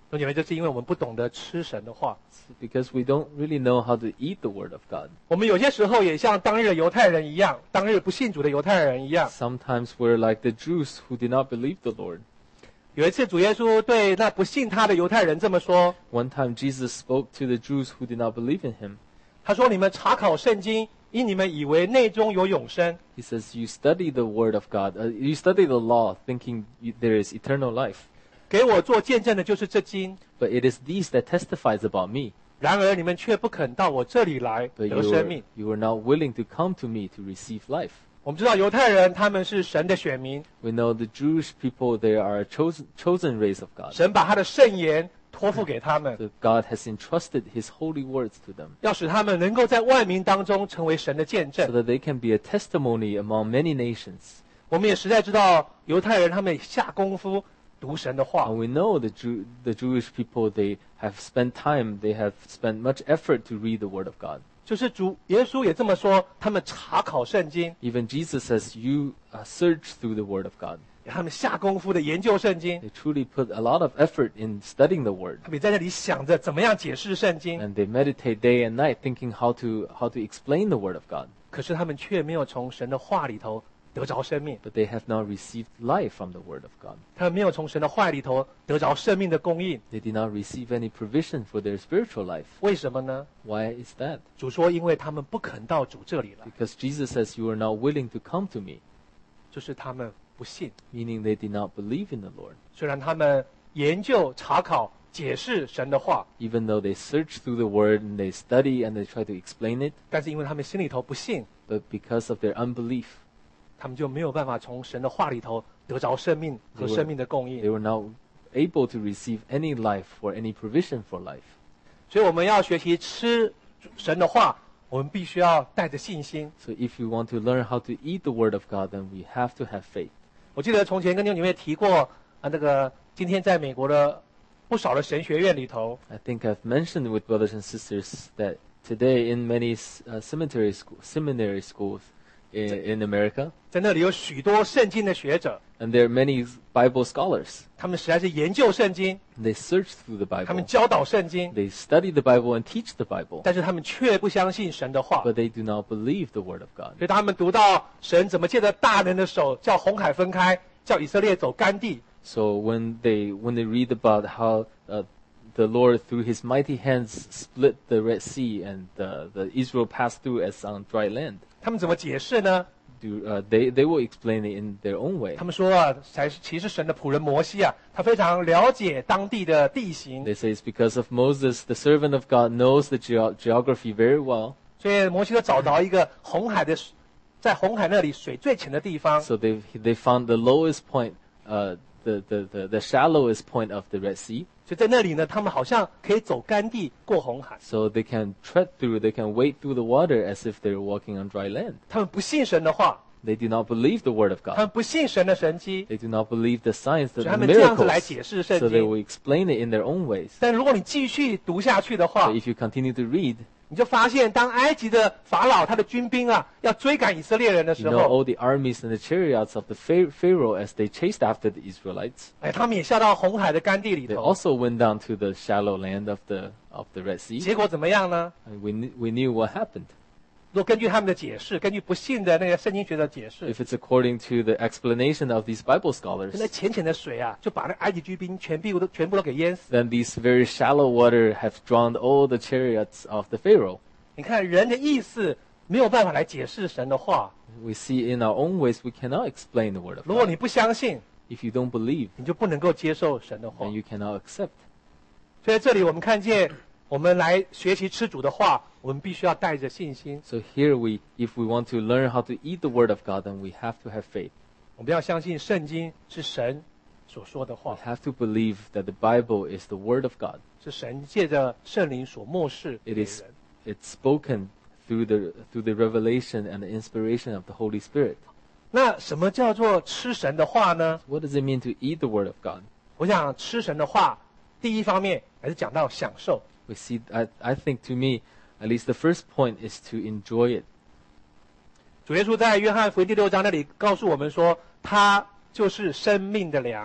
S1: 弟兄姐妹，这是因为我们不懂得吃神的话。
S2: Because we don't really know how to eat the Word of God.
S1: 我们有些时候也像当日的犹太人一样，当日不信主的犹太人一样。
S2: Sometimes we're like the Jews who did not believe the Lord.
S1: 有一次，主耶稣对那不信他的犹太人这么说：
S2: One time Jesus spoke to the Jews who did not believe in him.
S1: 他说：“你们查考圣经，因你们以为内中有永生。
S2: He says, you study the Word of God. Uh, you study the law thinking you, there is eternal life.
S1: 给我做见证的就是这经。
S2: But it is these that testifies about me.
S1: 然而你们却不肯到我这里来
S2: But
S1: 得
S2: you
S1: 生
S2: were,
S1: 命。”
S2: you were not willing to come to me to receive life.
S1: 我们知道犹太人他们是神的选民，
S2: We know the Jewish people, they are a chosen, chosen race of God.
S1: 神把他的圣言托付给他们，
S2: So God has entrusted His holy words to them
S1: 要使他们能够在万民当中成为神的见
S2: so
S1: 证。
S2: that they can be a testimony among many nations.
S1: 我们也实在知道犹太人他们下功夫读神的话
S2: And，we know the, Jew, the Jewish people, they have spent time, they have spent much effort to read the Word of God.
S1: 就是主耶稣也这么说，他们查考圣经，
S2: Even Jesus says, you uh, search through the Word of God.
S1: 他们下功夫的研究圣经，
S2: They truly put a lot of effort in studying the Word.
S1: 他们也在那里想着怎么样解释圣经，
S2: And they meditate day and night thinking how to, how to explain the Word of God.
S1: 可是他们却没有从神的话里头得着生命，
S2: But they have not received life from the Word of God.
S1: 他们没有从神的话里头得着生命的供应。
S2: They did not receive any provision for their spiritual life.
S1: 为什么呢？
S2: Why is that?
S1: 主说，因为他们不肯到主这里来，
S2: Because Jesus says, you are not willing to come to me,
S1: 就是他们不信。
S2: meaning they did not believe in the Lord.
S1: 虽然他们研究、查考、解释神的话，
S2: Even though they search through the Word and they study and they try to explain it,
S1: 但是因为他们心里头不信，
S2: but because of their unbelief,
S1: 他们就没有办法从神的话里头得着生命和生命的供
S2: they
S1: 应。
S2: were not able to receive any life or any provision for life.
S1: 所以我们要学习吃神的话，我们必须要带着信心。
S2: So if you want to learn how to eat the Word of God, then we have to have faith.
S1: 我记得从前跟弟兄姐妹提过啊，那个今天在美国的不少的神学院里头，
S2: I think I've mentioned with brothers and sisters that today in many uh, cemetery school, seminary schools in, in America,
S1: 在那里有许多圣经的学者，
S2: and there are many Bible scholars.
S1: 他们实在是研究圣经，
S2: They search through the
S1: 他们
S2: Bible.
S1: 教导圣经，
S2: They study the Bible and teach the Bible,
S1: 但是他们却不相信神的话。
S2: but they do not believe the Word of God.
S1: 所以他们读到神怎么借着大人的手叫红海分开，叫以色列走干地，
S2: So when they when they read about how uh, the Lord through His mighty hands split the Red Sea and uh, the Israel passed through as on dry land,
S1: 他们怎么解释呢？
S2: do, uh, they they will explain it in their own way.
S1: 他们说啊，才是其实神的仆人摩西啊，他非常了解当地的地形，
S2: They say it's because of Moses, the servant of God, knows the geo- geography very well.
S1: 所以摩西就找到一个红海的，在红海那里水最浅的地方，
S2: So they they found the lowest point, uh, the, the, the, the shallowest point of the Red Sea.
S1: 所以在那里呢，他们好像可以走干地过红海。
S2: So they can tread through, they can wade through the water as if they're walking on dry land.
S1: 他们不信神的话，
S2: They do not believe the Word of
S1: 他
S2: God.
S1: 们不信神的神迹，
S2: They do not believe the signs,
S1: 所
S2: the
S1: 以他们这样子来
S2: miracles.
S1: 解释圣
S2: So they
S1: 经。
S2: will explain it in their own ways.
S1: 但如果你继续读下去的话
S2: But，if you continue to read,
S1: 你就发现，当埃及的法老他的军兵啊要追赶以色列人的
S2: you
S1: 时
S2: know
S1: 候，
S2: all the armies and the chariots of the Phar- Pharaoh as they chased after the Israelites.
S1: 哎，他们也下到红海的干地里
S2: They
S1: 头，
S2: also went down to the shallow land of the of the Red Sea.
S1: 结果怎么样呢？
S2: And we kn- we knew what happened.
S1: 如果根据他们的解释，根据不信的那个圣经学的解释，
S2: If it's according to the explanation of these Bible scholars,
S1: 那浅浅的水啊，就把那埃及军兵全部都全部都给淹死。
S2: then these very shallow water have drowned all the chariots of the Pharaoh.
S1: 你看人的意思没有办法来解释神的话，
S2: We see in our own ways we cannot explain the Word of
S1: 如果
S2: God.
S1: 你不相信，
S2: If you don't believe,
S1: 你就不能够接受神的话
S2: then。you cannot accept.
S1: 所以在这里我们看见，我们来学习吃主的话，我们必须要带着信心，
S2: So here we, if we want to learn how to eat the Word of God, then we have to have faith.
S1: 我们要相信圣经是神所说的
S2: We
S1: 话，
S2: have to believe that the Bible is the Word of God.
S1: 是神借着圣灵所漠视给
S2: It
S1: 人。
S2: is, it's spoken through the through the revelation and the inspiration of the Holy Spirit.
S1: 那什么叫做吃神的话呢？
S2: What does it mean to eat the Word of God?
S1: 我想吃神的话，第一方面还是讲到享受。
S2: We see, I, I think to me, at least the first point is to enjoy it.
S1: 主耶稣在约翰福音第六章那里告诉我们说，他就是生命的粮。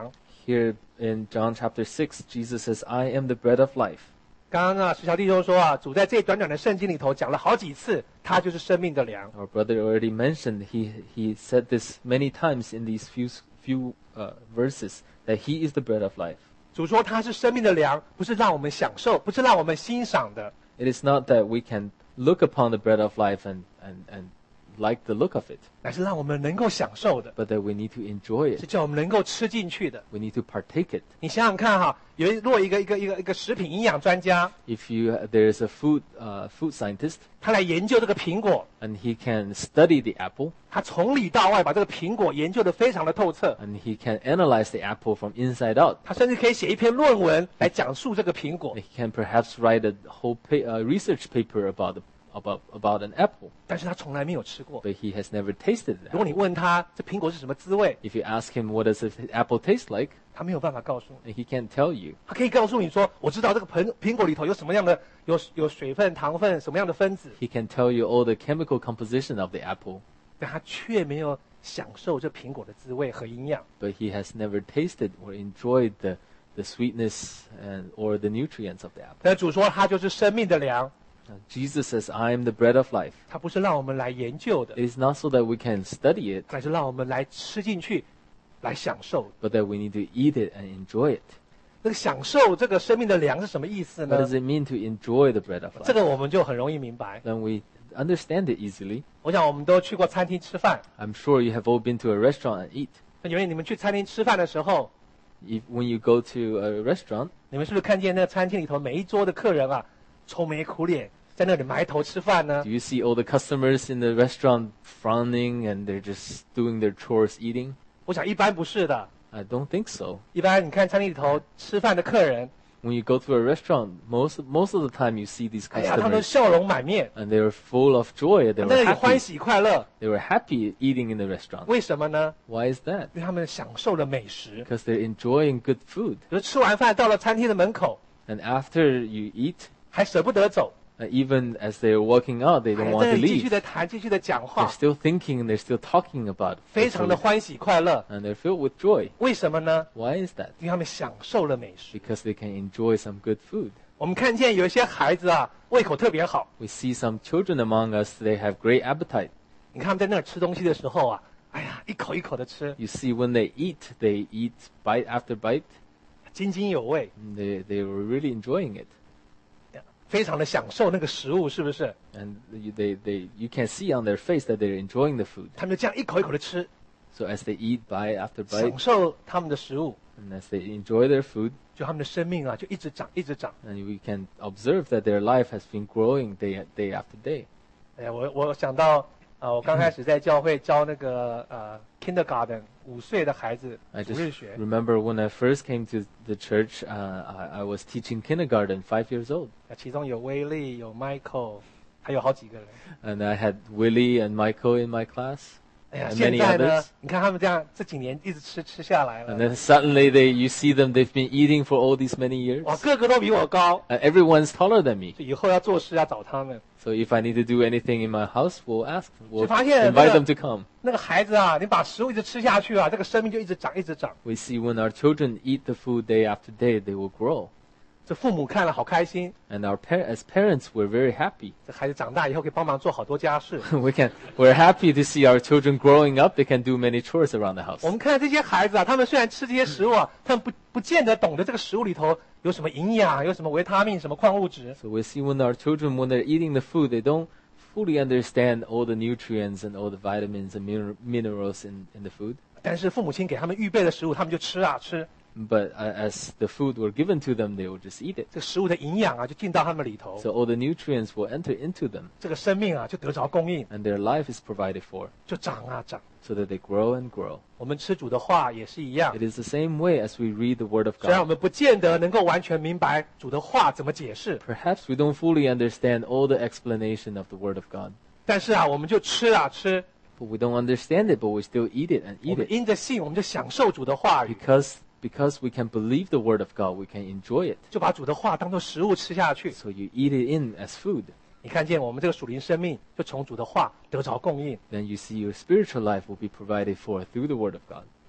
S2: Here in John chapter six, Jesus says, I am the bread of life.
S1: 刚刚啊，石桥弟兄说啊，主在这短短的圣经里头讲了好几次，他就是生命的粮。
S2: Our brother already mentioned, he, he said this many times in these few, few uh, verses, that he is the bread of life.
S1: 主说他是生命的粮，不是让我们享受，不是让我们欣赏的，
S2: It is not that we can look upon the bread of life and, and, and like the look of it,
S1: 乃是让我们能够享受的，
S2: but that we need to enjoy
S1: 是
S2: it.
S1: 叫我们能够吃进去的。
S2: We need to partake it.
S1: 你想想看哈，有一如果一个一个一个一个食品营养专家，
S2: If you there is a food uh, food scientist
S1: 他来研究这个苹果，
S2: and he can study the apple
S1: 他从里到外把这个苹果研究得非常的透彻，
S2: and he can analyze the apple from inside out.
S1: 他甚至可以写一篇论文来讲述这个苹果。
S2: He can perhaps write a whole pa- uh, research paper about the, about about an apple,
S1: 但是他从来没有吃过。
S2: but he has never tasted
S1: 如果
S2: it.
S1: 你问他这苹果是什么滋味，
S2: If you ask him what does the apple taste like,
S1: 他没有办法告诉你。
S2: he can't tell you.
S1: 他可以告诉你说，我知道这个苹苹果里头有什么样的有有水分、糖分，什么样的分子，
S2: He can tell you all the chemical composition of the apple,
S1: 但他却没有享受这苹果的滋味和营养。
S2: but he has never tasted or enjoyed the the sweetness and or the nutrients of the apple.
S1: 但主说他就是生命的粮，
S2: Now, Jesus says, I am the bread of life.
S1: 他不是让我们来研究的，
S2: It is not so that we can study it,
S1: 乃是让我们来吃进去，来享受。
S2: but that we need to eat it and enjoy it.
S1: 这个享受这个生命的粮是什么意思
S2: What
S1: 呢
S2: does？it mean to enjoy the bread of
S1: 这
S2: life?
S1: 个我们就很容易明白。
S2: Then we understand it easily.
S1: 我想我们都去过餐厅吃饭，
S2: I'm sure you have all been to a restaurant and eat.
S1: 那因为你们去餐厅吃饭的时候，
S2: If, when you go to a restaurant,
S1: 你们是不是看见那个餐厅里头每一桌的客人啊，愁眉苦脸，在那里埋头吃饭呢
S2: do？you see all the customers in the restaurant frowning and they're just doing their chores eating?
S1: 我想一般不是的，
S2: I don't think so.
S1: 一般你看餐厅里头吃饭的客人，
S2: When you go to a restaurant, most most of the time you see these
S1: 哎呀，他们都
S2: customers
S1: 笑容满面，
S2: and they're full of joy. They
S1: 在
S2: were
S1: 那里欢
S2: happy.
S1: 喜快乐。
S2: They were happy eating in the restaurant.
S1: 为什么呢？
S2: Why is that?
S1: 因为他们享受了美食。
S2: Because they're enjoying good food.
S1: 比如吃完饭到了餐厅的门口，
S2: And after you eat,
S1: 还舍不得走，
S2: uh, even as they're walking out, they
S1: 还
S2: don't
S1: 在
S2: want
S1: 那
S2: to
S1: 里继续
S2: leave.
S1: 的谈，继续的讲
S2: They're
S1: 话，
S2: still thinking and they're still talking about
S1: 非
S2: the
S1: 常的
S2: food.
S1: 欢喜快乐。
S2: And they're filled with joy.
S1: 为什么呢？
S2: Why is that?
S1: 因为他们享受了美食。
S2: Because they can enjoy some good food.
S1: 我们看见有一些孩子啊，胃口特别好，
S2: We see some children among us, they have great appetite.
S1: 你看他们在那儿吃东西的时候啊，哎呀，一口一口的吃，
S2: You see when they eat, they eat bite after bite.
S1: 津津有味，
S2: And they, they were really enjoying it.
S1: 非常的享受那个食物，是不是？
S2: And you- they, they, you can see on their face that they're enjoying the food.
S1: 他们就这样一口一口的吃，
S2: So as they eat bite after bite,
S1: 享受他们的食物，
S2: and as they enjoy their food,
S1: 就他们的生命啊，就一直长，一直长。
S2: and we can observe that their life has been growing day, day after day.
S1: 哎呀，我我想到，呃，我刚开始在教会教那个呃 kindergarten 五岁的孩子
S2: I
S1: 主
S2: just
S1: 日学，
S2: remember when I first came to the church, uh, I, I was teaching kindergarten, five years old.
S1: 其中有威利，有 Michael，还有好几个人。
S2: And I had Willie and Michael in my class.
S1: 哎呀，
S2: And
S1: 现
S2: many
S1: 在呢
S2: others.，
S1: 你看他们这样这几年一直吃吃下来
S2: And
S1: 了，
S2: then suddenly they, you see them, they've been eating for all these many years.
S1: 哇，个个都比我高，
S2: And everyone's taller than me.
S1: 以后要做事要找他们。
S2: So if I need to do anything in my house, we'll ask, we'll
S1: 就发现
S2: invite
S1: 那个
S2: them to come.
S1: 那个孩子啊，你把食物一直吃下去啊，这个生命就一直长，一直长。
S2: We see when our children eat the food day after day, they will grow.
S1: 这父母看了好开心，
S2: And our par- as parents, we're very happy.
S1: 这孩子长大以后可以帮忙做好多家事。
S2: we can, we're happy to see our children growing up. They can do many chores around the house.
S1: 我们看这些孩子啊，他们虽然吃这些食物啊，他们不不见得懂得这个食物里头有什么营养，有什么维他命、什么矿物质。
S2: So we see when our children, when they're eating the food, they don't fully understand all the nutrients and all the vitamins and min- minerals in, in the food.
S1: 但是父母亲给他们预备的食物，他们就吃啊吃，
S2: But uh, as the food were given to them, they would just eat it.
S1: 这个食物的营养啊就进到他们里头，
S2: So all the nutrients will enter into them,
S1: 这个生命啊就得着供应，
S2: and their life is provided for,
S1: 就长啊长。
S2: so that they grow and grow.
S1: 我们吃主的话也是一样
S2: It，is the same way as we read the Word of
S1: 虽然我
S2: God.
S1: 们不见得能够完全明白主的话怎么解释，
S2: Perhaps we don't fully understand all the explanation of the Word of God,
S1: 但是啊，我们就吃啊吃，
S2: but we don't understand it, but we still eat it and
S1: 我
S2: eat
S1: 们
S2: it
S1: 因着信，我们就享受主的话语，
S2: because because we can believe the Word of God, we can enjoy it.
S1: 就把主的话当做食物吃下去。
S2: So you eat it in as food.
S1: 你看见我们这个属灵生命就从主的话得着供应。
S2: Then you see your spiritual life will be provided for through the Word of God.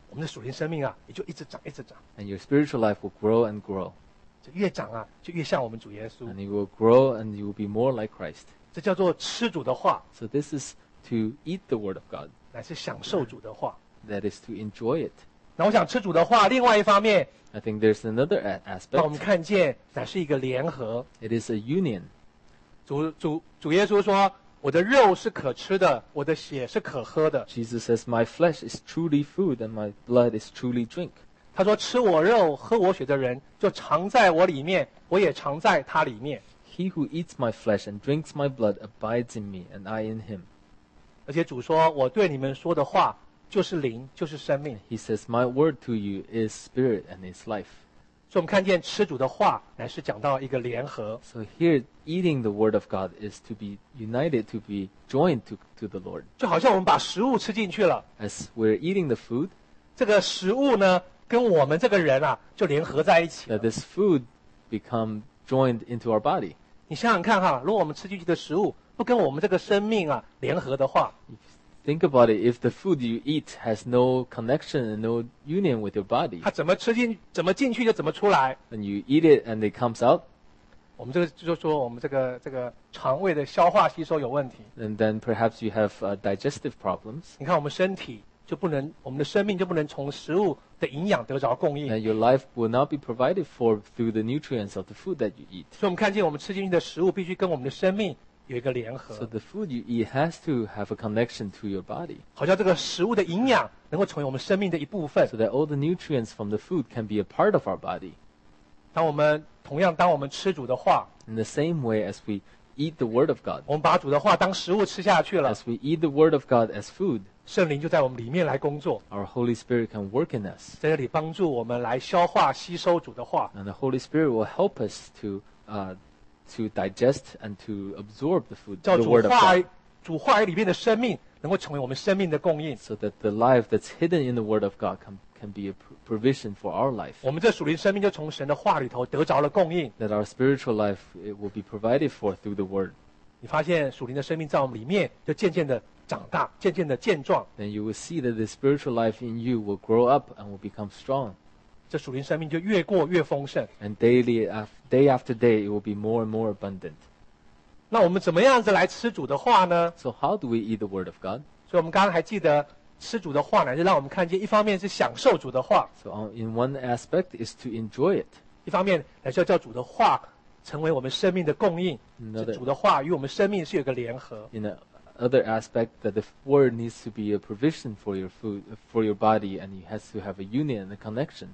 S1: 我们的属灵生命啊，也就一直长，一直长，
S2: And your spiritual life will grow and grow.
S1: 就越长啊，就越像我们主耶稣。
S2: And you will grow and you will be more like Christ.
S1: 这叫做吃主的话，
S2: So this is to eat the word of God.
S1: 乃是享受主的话。
S2: That is to enjoy it.
S1: 那我想吃主的话，另外一方面，
S2: I think there's another a-
S1: 让我们
S2: aspect.
S1: 看见乃是一个联合。
S2: It is a union.
S1: 主主主耶稣说：“我的肉是可吃的，我的血是可喝的。
S2: Jesus says, my flesh is truly food and my blood is truly drink. ”
S1: 他说：“吃我肉、喝我血的人，就常在我里面，我也常在他里面。
S2: He who eats my flesh and drinks my blood abides in me, and I in him. ”
S1: 而且主说：“我对你们说的话，就是灵，就是生命。
S2: He says, my word to you is spirit and is life. ”
S1: 所以我们看见吃主的话，乃是讲到一个联合。
S2: So here, eating the word of God is to be united, to be joined to, to the Lord.
S1: 就好像我们把食物吃进去了，
S2: As we're eating the food,
S1: 这个食物呢，跟我们这个人啊，就联合在一起了
S2: that。this food become joined into our body.
S1: 你想想看哈，如果我们吃进去的食物不跟我们这个生命啊联合的话，
S2: Think about it. If the food you eat has no connection and no union with your body,
S1: 它怎么吃进，怎么进去就怎么出来。
S2: and you eat it and it comes out,
S1: 我们这个就说我们这个这个肠胃的消化吸收有问题。
S2: and then perhaps you have uh, digestive problems,
S1: 你看我们身体就不能，我们的生命就不能从食物的营养得着供应。
S2: and your life will not be provided for through the nutrients of the food that you eat.
S1: 所以我们看见我们吃进去的食物必须跟我们的生命有一个联合，
S2: So the food you eat has to have a connection to your body,
S1: 好像这个食物的营养能够成为我们生命的一部分
S2: so。that all the nutrients from the food can be a part of our body.
S1: 当我们同样当我们吃主的话，
S2: In the same way as we eat the word of God,
S1: 我们把主的话当食物吃下去了，
S2: as we eat the word of God as food,
S1: 圣灵就在我们里面来工作，
S2: our Holy Spirit can work in us.
S1: 在这里帮助我们来消化吸收主的话。
S2: And the Holy Spirit will help us to uh, to digest and to absorb the food,
S1: 叫
S2: the
S1: 主
S2: Word of
S1: 话
S2: God,
S1: 主话语里面的生命能够成为我们生命的供应。
S2: so that the life that's hidden in the Word of God can, can be a pr- provision for our life.
S1: 我们这属灵生命就从神的话里头得着了供应。
S2: That our spiritual life it will be provided for through the Word.
S1: 你发现属灵的生命在我们里面就渐渐的长大，渐渐的健壮。
S2: Then you will see that the spiritual life in you will grow up and will become strong.
S1: 这属灵生命就越过越丰盛。
S2: And daily, af- day after day, it will be more and more abundant.
S1: 那我们怎么样子来吃主的话呢？
S2: So how do we eat the Word of God?
S1: 所以我们刚刚还记得吃主的话，乃是让我们看见，一方面是享受主的话，
S2: So on, in one aspect is to enjoy it.
S1: 一方面乃是要叫主的话成为我们生命的供应。是
S2: Another,
S1: 主的话与我们生命是有个联合。
S2: in a other aspect, that the Word needs to be a provision for your food, for your body, and it has to have a union and a connection.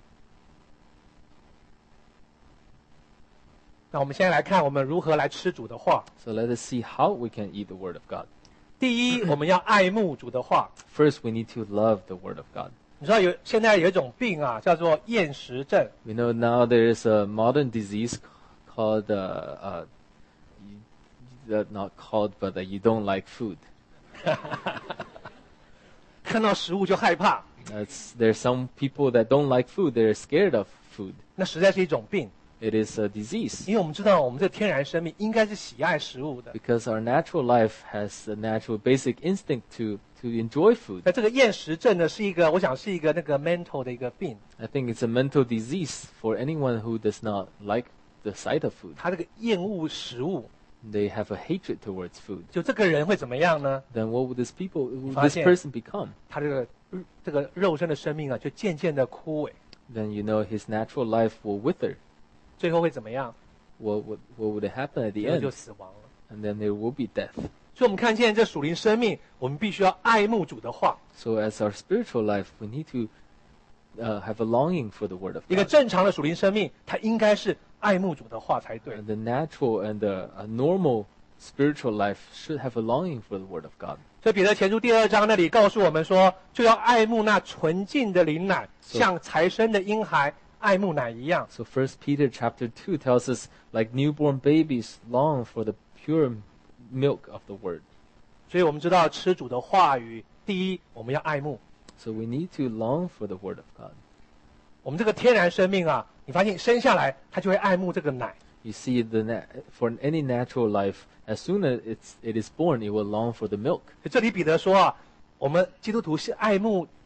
S1: 那我们现在来看我们如何来吃主的话。
S2: So let us see how we can eat the Word of God.
S1: 第一，我们要爱慕主的话。
S2: First, we need to love the Word of God.
S1: 你知道有现在有一种病啊，叫做厌食症。
S2: We know now there is a modern disease called, uh, uh, you- uh, not called, but uh, you don't like food.
S1: 看到食物就害怕，
S2: That's, there's some people that don't like food, they're scared of food.
S1: 那实在是一种病。
S2: It is a disease
S1: 因为我们知道，我们这天然生命应该是喜爱食物的。
S2: because our natural life has a natural basic instinct to, to enjoy food.
S1: 那这个厌食症呢，是一个，我想是一个那个 mental 的一个病。
S2: I think it's a mental disease for anyone who does not like the sight of food.
S1: 他这个厌恶食物，
S2: They have a hatred towards food.
S1: 就这个人会怎么样呢？
S2: Then what would this people, who would
S1: 发
S2: this
S1: 现
S2: person become?
S1: 他这个这个肉身的生命啊，就渐渐的枯萎，
S2: Then you know his natural life will wither.
S1: 最后会怎么样？
S2: What would, what would happen at the
S1: 最后
S2: end?
S1: 就死亡了。
S2: And then there will be death.
S1: 所以，我们看见这属灵生命，我们必须要爱慕主的话。
S2: So as our spiritual life, we need to uh, have a longing for the Word of
S1: 一个
S2: God.
S1: 正常的属灵生命，它应该是爱慕主的话才对
S2: And。the natural and the a normal spiritual life should have a longing for the Word of God.
S1: 所以，彼得前书第二章那里告诉我们说，就要爱慕那纯净的灵奶，
S2: So-
S1: 像才生的婴孩爱慕奶一样。
S2: So First Peter chapter two tells us, like newborn babies long for the pure milk of the Word.
S1: 所以我们知道吃主的话语，第一我们要爱慕。
S2: So we need to long for the Word of God.
S1: 我们这个天然生命啊，你发现生下来他就会爱慕这个奶。
S2: You see, the na- for any natural life, as soon as it's, it is born, it will long for the milk.
S1: 这里彼得说啊，我们基督徒是爱慕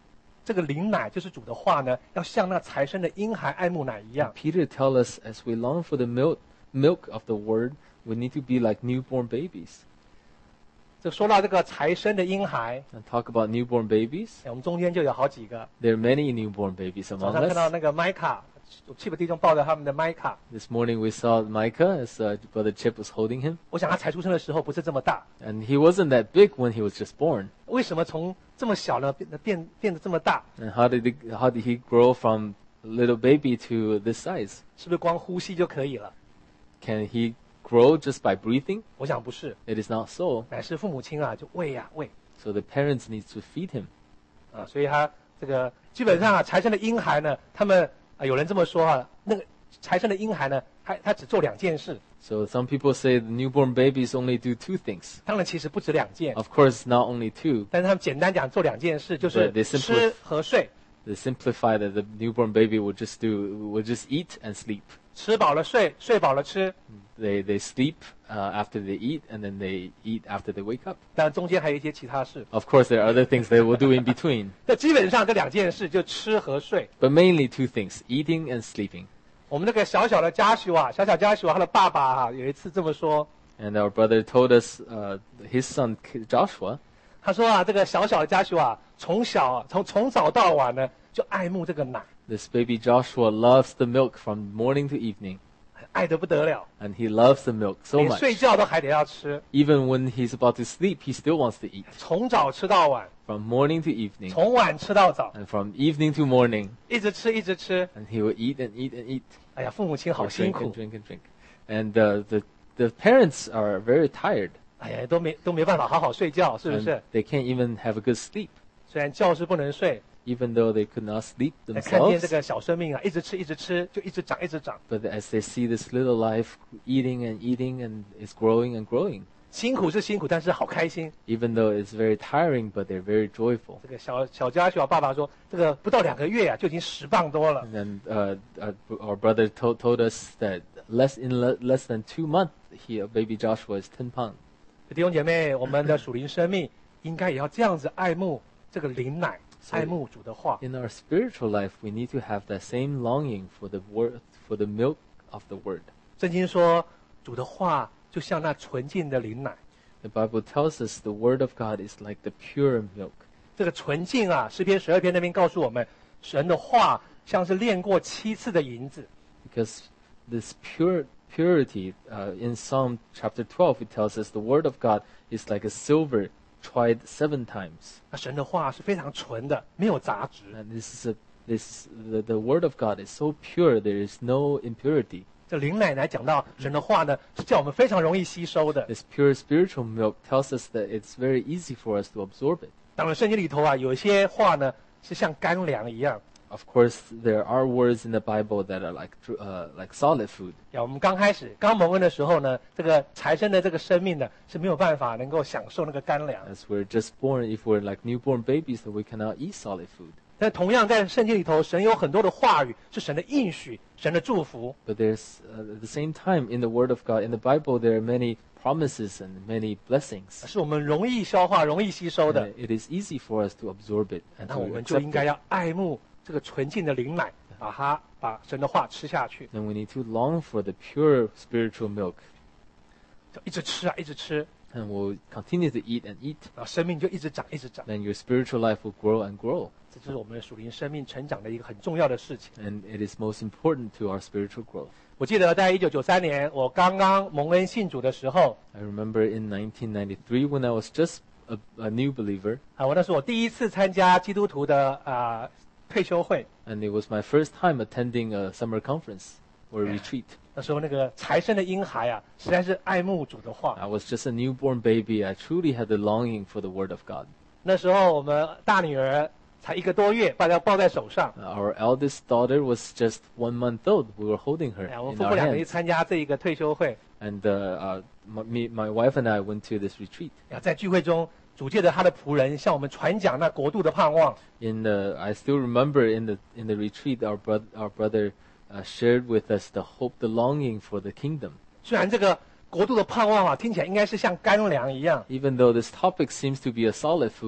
S1: 这个灵奶就是主的话呢，要像那才生的婴孩爱慕奶一样。
S2: Peter tells us as we long for the milk, milk of the word, we need to be like newborn babies.
S1: 就说到这个才生的婴孩，
S2: And talk about newborn babies.
S1: 我们中间就有好几个。
S2: There are many newborn babies
S1: 早
S2: among
S1: 上看到
S2: us.
S1: 那个麦卡，气的弟兄抱着他们的麦卡，
S2: This morning we saw Micah as uh, Brother Chip was holding him.
S1: 我想他才出生的时候不是这么大，
S2: And he wasn't that big when he was just born.
S1: 为什么从这么小呢变变变得这么大？
S2: And how did he, how did he grow from a little baby to this size?
S1: 是不是光呼吸就可以了？
S2: Can he grow just by breathing?
S1: 我想不是，
S2: It is not so.
S1: 乃是父母亲啊就喂呀、喂
S2: So the parents need to feed him.
S1: 啊，所以他这个基本上啊才生的婴孩呢，他们啊有人这么说啊，那个才生的婴孩呢，他他只做两件事，
S2: So some people say the newborn babies only do two things.
S1: 当然其实不止两件，
S2: Of course, not only two.
S1: 但是他们简单讲做两件事，就是
S2: They- they simply-
S1: 吃和睡，
S2: They simplify that the newborn baby will just do will just eat and sleep.
S1: 吃饱了睡，睡饱了吃，
S2: They they sleep uh, after they eat, and then they eat after they wake up.
S1: 但中间还有一些其他事。
S2: Of course, there are other things they will do in between,
S1: 这基本上这两件事就吃和睡。
S2: but mainly two things: eating and sleeping.
S1: 我们那个小小的家属啊，小小家属啊，他的爸爸啊，有一次这么说，
S2: And our brother told us uh, his son K- Joshua.
S1: 他说啊，这个小小的家属啊，从小啊从从早到晚呢，就爱慕这个奶，
S2: This baby Joshua loves the milk from morning to evening,
S1: 爱得不得了，
S2: and he loves the milk so
S1: 连
S2: much.
S1: 睡觉都还得要吃，
S2: Even when he's about to sleep, he still wants to eat.
S1: 从早吃到晚，
S2: From morning to evening,
S1: 从晚吃到早，
S2: and from evening to morning,
S1: 一直吃一直吃。
S2: and he will eat and eat and eat.
S1: 哎呀，父母亲好
S2: Or
S1: 辛
S2: drink
S1: 苦
S2: and，drink and drink. And uh, the the parents are very tired,
S1: 哎呀，都没都没办法好好睡觉，是不
S2: and
S1: 是？
S2: they can't even have a good sleep,
S1: 虽然觉是不能睡，
S2: even though they could not sleep
S1: 但看见这
S2: themselves.
S1: 个小生命啊，一直吃一直吃，就一直长一直长，
S2: But as they see this little life eating and eating and is growing and growing,
S1: 辛苦是辛苦，但是好开心。
S2: even though it's very tiring, but they're very joyful.
S1: 这个小小家小爸爸说，这个不到两个月啊，就已经十磅多了。
S2: And then uh, uh, our brother told, told us that less in le- less than two months, he, uh, baby Joshua is ten pounds.
S1: 弟兄姐妹，我们的属灵生命应该也要这样子爱慕这个灵奶，
S2: 所以
S1: 爱慕主的话。
S2: In our spiritual life, we need to have that same longing for the word, for the milk of the word.
S1: 圣经说，主的话就像那纯净的灵奶。
S2: The Bible tells us the word of God is like the pure milk.
S1: 这个纯净啊，诗篇十二篇那边告诉我们，神的话像是炼过七次的银子。
S2: Because this pure purity, uh, in Psalm chapter twelve, it tells us the word of God is like a silver tried seven times.
S1: 那神的话是非常纯的，没有杂质。
S2: And this is a this the, the word of God is so pure, there is no impurity.
S1: 这灵奶来讲到神的话呢，是叫我们非常容易吸收的。
S2: This pure spiritual milk tells us that it's very easy for us to absorb it.
S1: 当然，圣经里头啊，有一些话呢是像干粮一样。
S2: Of course, there are words in the Bible that are like dr- uh, like solid food.
S1: 呀，我们刚开始刚蒙恩的时候呢，这个财生的这个生命呢是没有办法能够享受那个干粮。
S2: As we're just born, if we're like newborn babies, then we cannot eat solid food.
S1: 但同样在圣经里头，神有很多的话语是神的应许、神的祝福。
S2: But there's uh, at the same time in the Word of God, in the Bible, there are many promises and many blessings.
S1: 是我们容易消化、容易吸收
S2: And
S1: 的。
S2: it is easy for us to absorb it and
S1: 那我
S2: to
S1: 们就
S2: accept
S1: 应该
S2: it.
S1: 要爱慕这个纯净的灵奶，把它把神的话吃下去，
S2: Then we need to long for the pure spiritual milk,
S1: 就一直吃啊，一直吃，
S2: and we'll continue to eat and eat.
S1: 然后生命就一直长，一直长。
S2: Then your spiritual life will grow and grow.
S1: 这就是我们的属灵生命成长的一个很重要的事情。
S2: And it is most important to our spiritual growth.
S1: 我记得在一九九三年我刚刚蒙恩信主的时候，
S2: I remember in nineteen ninety-three when I was just a, a new believer,
S1: 啊，我那是我第一次参加基督徒的啊、退休会。
S2: and it was my first time attending a summer conference or a retreat.
S1: 那时候那个财生的婴孩啊，实在是爱慕主的话。
S2: I was just a newborn baby. I truly had the longing for the Word of God.
S1: 那时候我们大女儿才一个多月，把她抱在手上。
S2: Our eldest daughter was just one month old. We were holding her
S1: 哎呀，我们
S2: in
S1: 夫
S2: our
S1: 妇两个去
S2: hands.
S1: 参加这一个退休会。
S2: And uh, uh, my, me, my wife and I went to this retreat.
S1: 呀，在聚会中，主借着他的仆人向我们传讲那国度的盼望。
S2: In the, I still remember in the in the retreat, our brother our brother uh, shared with us the hope, the longing for the kingdom.
S1: 虽然这个国度的盼望啊，听起来应该是像干粮一样，
S2: Even though this topic seems to be a solid food,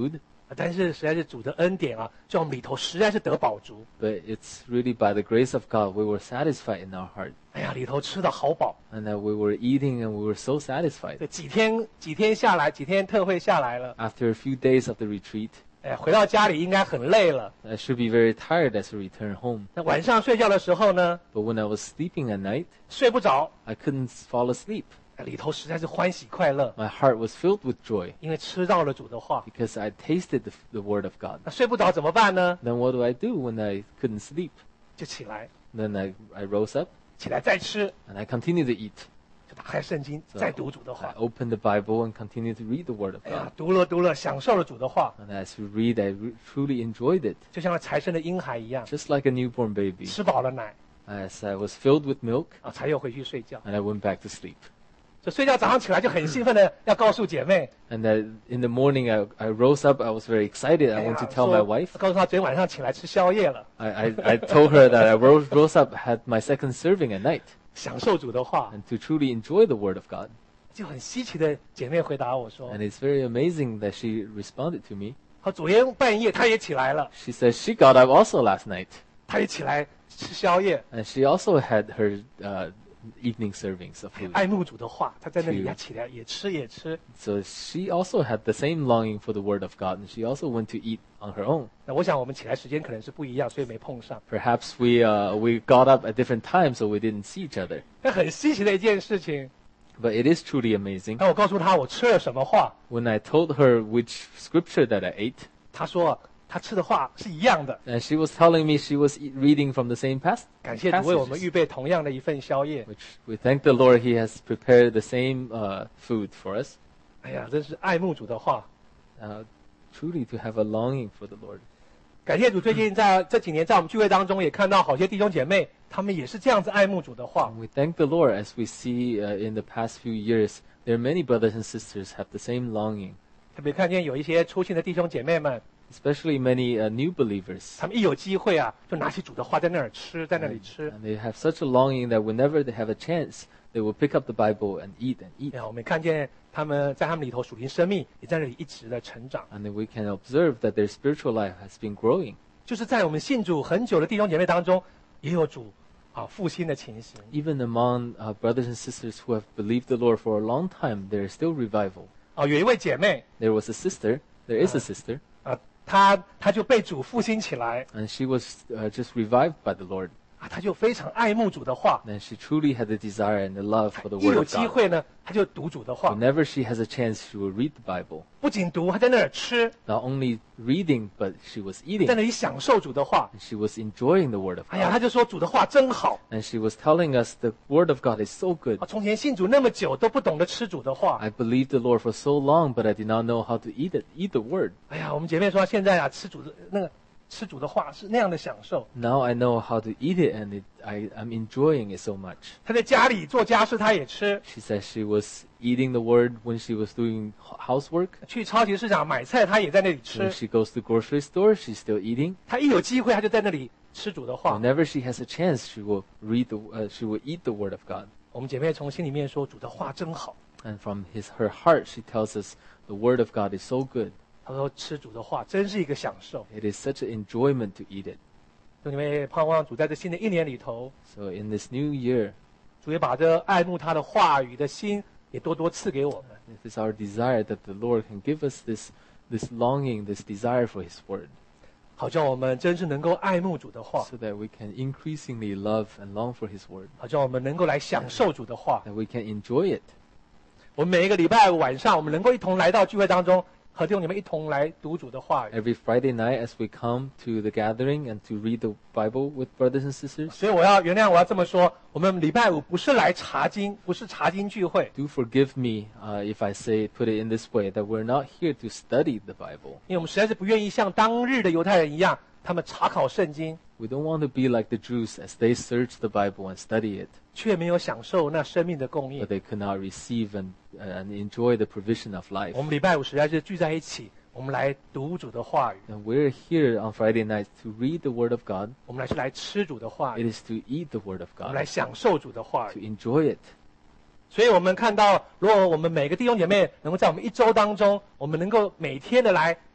S1: 但是实在是主的恩典啊，在我们里头实在是得饱足。
S2: But it's really by the grace of God we were satisfied in our heart.
S1: 哎呀，里头吃得好饱。
S2: And that we were eating and we were so satisfied.
S1: 对，几天几天下来，几天特会下来了，
S2: After a few days of the retreat,
S1: 哎，回到家里应该很累了。
S2: I should be very tired as I return home.
S1: 那晚上睡觉的时候呢，
S2: But when I was sleeping at night,
S1: 睡不着，
S2: I couldn't fall asleep.
S1: 里头实在是欢喜快乐，
S2: My heart was filled with joy
S1: 因为吃到了主的话。
S2: because I tasted the, the word of God.
S1: 那睡不着怎么办呢？
S2: Then what do I do when I couldn't sleep?
S1: 就起来，
S2: Then I, I rose up
S1: 起来再吃，
S2: and I continued to eat.
S1: 就打开圣经，
S2: So
S1: 再读主的
S2: I
S1: 话。
S2: opened the Bible and continued to read the word of
S1: 哎呀
S2: God. ，
S1: 读了读了，享受了主的话，
S2: And as you read, I re- truly enjoyed it,
S1: 就像财神的婴孩一样，
S2: just like a newborn baby.
S1: 吃饱了奶
S2: As I was filled with milk,
S1: 啊，才又回去睡觉。
S2: and I went back to sleep.
S1: 就睡觉早上起来就很兴奋的要告诉姐妹，
S2: And that in the morning, I, I rose up. I was very excited. I
S1: 哎呀
S2: went to tell my
S1: 说
S2: wife.
S1: 告诉她昨天晚上起来吃宵夜了，
S2: I, I, I told her that I rose, rose up, had my second serving at night,
S1: 享受主的话，
S2: and to truly enjoy the word of God.
S1: 就很稀奇的姐妹回答我说
S2: And，it's very amazing that she responded to me.
S1: 她昨天半夜她也起来了，
S2: She says she got up also last night,
S1: 她也起来吃宵夜，
S2: and she also had her uh, evening servings of food.
S1: 爱慕主的话，她在那里
S2: 是
S1: 呀起来也吃也吃。
S2: So she also had the same longing for the word of God, and she also went to eat on her own.
S1: 那我想我们起来时间可能是不一样，所以没碰上。
S2: Perhaps we uh, we got up at different times, so we didn't see each other.
S1: 那很稀奇的一件事情。
S2: But it is truly amazing.
S1: 那我告诉她我吃了什么话，
S2: When I told her which scripture that I ate,
S1: 她说她吃的话是一样的。
S2: and she was telling me she was e- reading from the same pas-
S1: 感谢主为我们
S2: passages,
S1: 预备同样的一份宵夜。
S2: which we thank the Lord He has prepared the same uh, food for us.
S1: 哎呀，真是爱慕主的话。
S2: Uh, truly to have a longing for the Lord.
S1: 感谢主，最近在这几年在我们聚会当中也看到好些弟兄姐妹，他们也是这样子爱慕主的话。
S2: And we thank the Lord as we see uh, in the past few years, there are many brothers and sisters have the same longing,
S1: 特别看见有一些出信的弟兄姐妹们，
S2: especially many uh, new believers.
S1: 他们一有机会啊，就拿起主的话在那儿吃，在那里
S2: And,
S1: 吃。
S2: and they have such a longing that whenever they have a chance, they will pick up the Bible and eat and eat.
S1: 哎呀，我们看见他们在他们里头属灵生命也在那里一直的成长。
S2: And then we can observe that their spiritual life has been growing.
S1: 就是在我们信主很久的弟兄姐妹当中，也有主啊复兴的情形。
S2: Even among uh, brothers and sisters who have believed the Lord for a long time, there is still revival.
S1: 啊，有一位姐妹
S2: There was a sister, there is a sister,
S1: 啊，她她就被主复兴起来
S2: and she was uh, just revived by the Lord.
S1: 啊，她就非常爱慕主的话。
S2: And she truly had the desire and the love for the
S1: 一
S2: Word
S1: 有
S2: of
S1: 机
S2: God.
S1: 会呢，她就读主的话，
S2: Whenever she has a chance, she will read the Bible.
S1: 不仅读，还在那儿吃，
S2: Not only reading, but she was eating.
S1: 在那里享受主的话。
S2: And she was enjoying the Word of
S1: 哎呀，她
S2: God.
S1: 就说主的话真好
S2: And she was telling us the Word of God is so good.
S1: 啊！从前信主那么久都不懂得吃主的话。
S2: I believed the Lord for so long, but I did not know how to eat it, eat the Word.
S1: 哎呀，我们姐妹说现在啊，吃主的那个吃主的话是那样的享受。
S2: Now I know how to eat it, and it, I, I'm enjoying it so much.
S1: 她在家里做家事，她也吃；
S2: She says she was eating the Word when she was doing h- housework.
S1: 去超级市场买菜，她也在那里
S2: When
S1: 吃。
S2: she goes to grocery store, she's still eating.
S1: 她一有机会，她就在那里吃主的话。
S2: Whenever she has a chance, she will read the, uh, she will eat the Word of God.
S1: 我们姐妹从心里面说，主的话真好。
S2: And from his her heart, she tells us the Word of God is so good.
S1: 她说吃主的话真是一个享受。
S2: It is such an enjoyment to eat it.
S1: 弟兄姐妹，盼望主在这新的一年里头，
S2: So in this new year,
S1: 主也把这爱慕他的话语的心也多多赐给我们。
S2: it is our desire that the Lord can give us this, this longing, this desire for his Word,
S1: 好叫我们真是能够爱慕主的话，
S2: so that we can increasingly love and long for his Word,
S1: 好叫我们能够来享受主的话。
S2: that we can enjoy it.
S1: 我们每一个礼拜五晚上，我们能够一同来到聚会当中，和弟兄姐妹一同来读主的话语。
S2: Every Friday night as we come to the gathering and to read the Bible with brothers and sisters,
S1: 所以我要原谅，我要这么说，我们礼拜五不是来查经，不是查经聚会，
S2: do forgive me uh, if I say put it in this way, that we're not here to study the Bible.
S1: 因为我们实在是不愿意像当日的犹太人一样，他们查考圣经，
S2: We don't want to be like the Jews as they search the Bible and study it,
S1: 却没有享受那生命的供应
S2: but。they could not receive and, uh, and enjoy the provision of life.
S1: 我们礼拜五实在是聚在一起，我们来读主的话语，
S2: And we're here on Friday nights to read the Word of God.
S1: 我们来是来吃主的话
S2: It
S1: 语，
S2: is to eat the Word of
S1: 我们来
S2: God,
S1: 享受主的话
S2: to
S1: 语。
S2: enjoy it.
S1: 所以我们看到，如果我们每个弟兄姐妹能够在我们一周当中，我们能够每天的来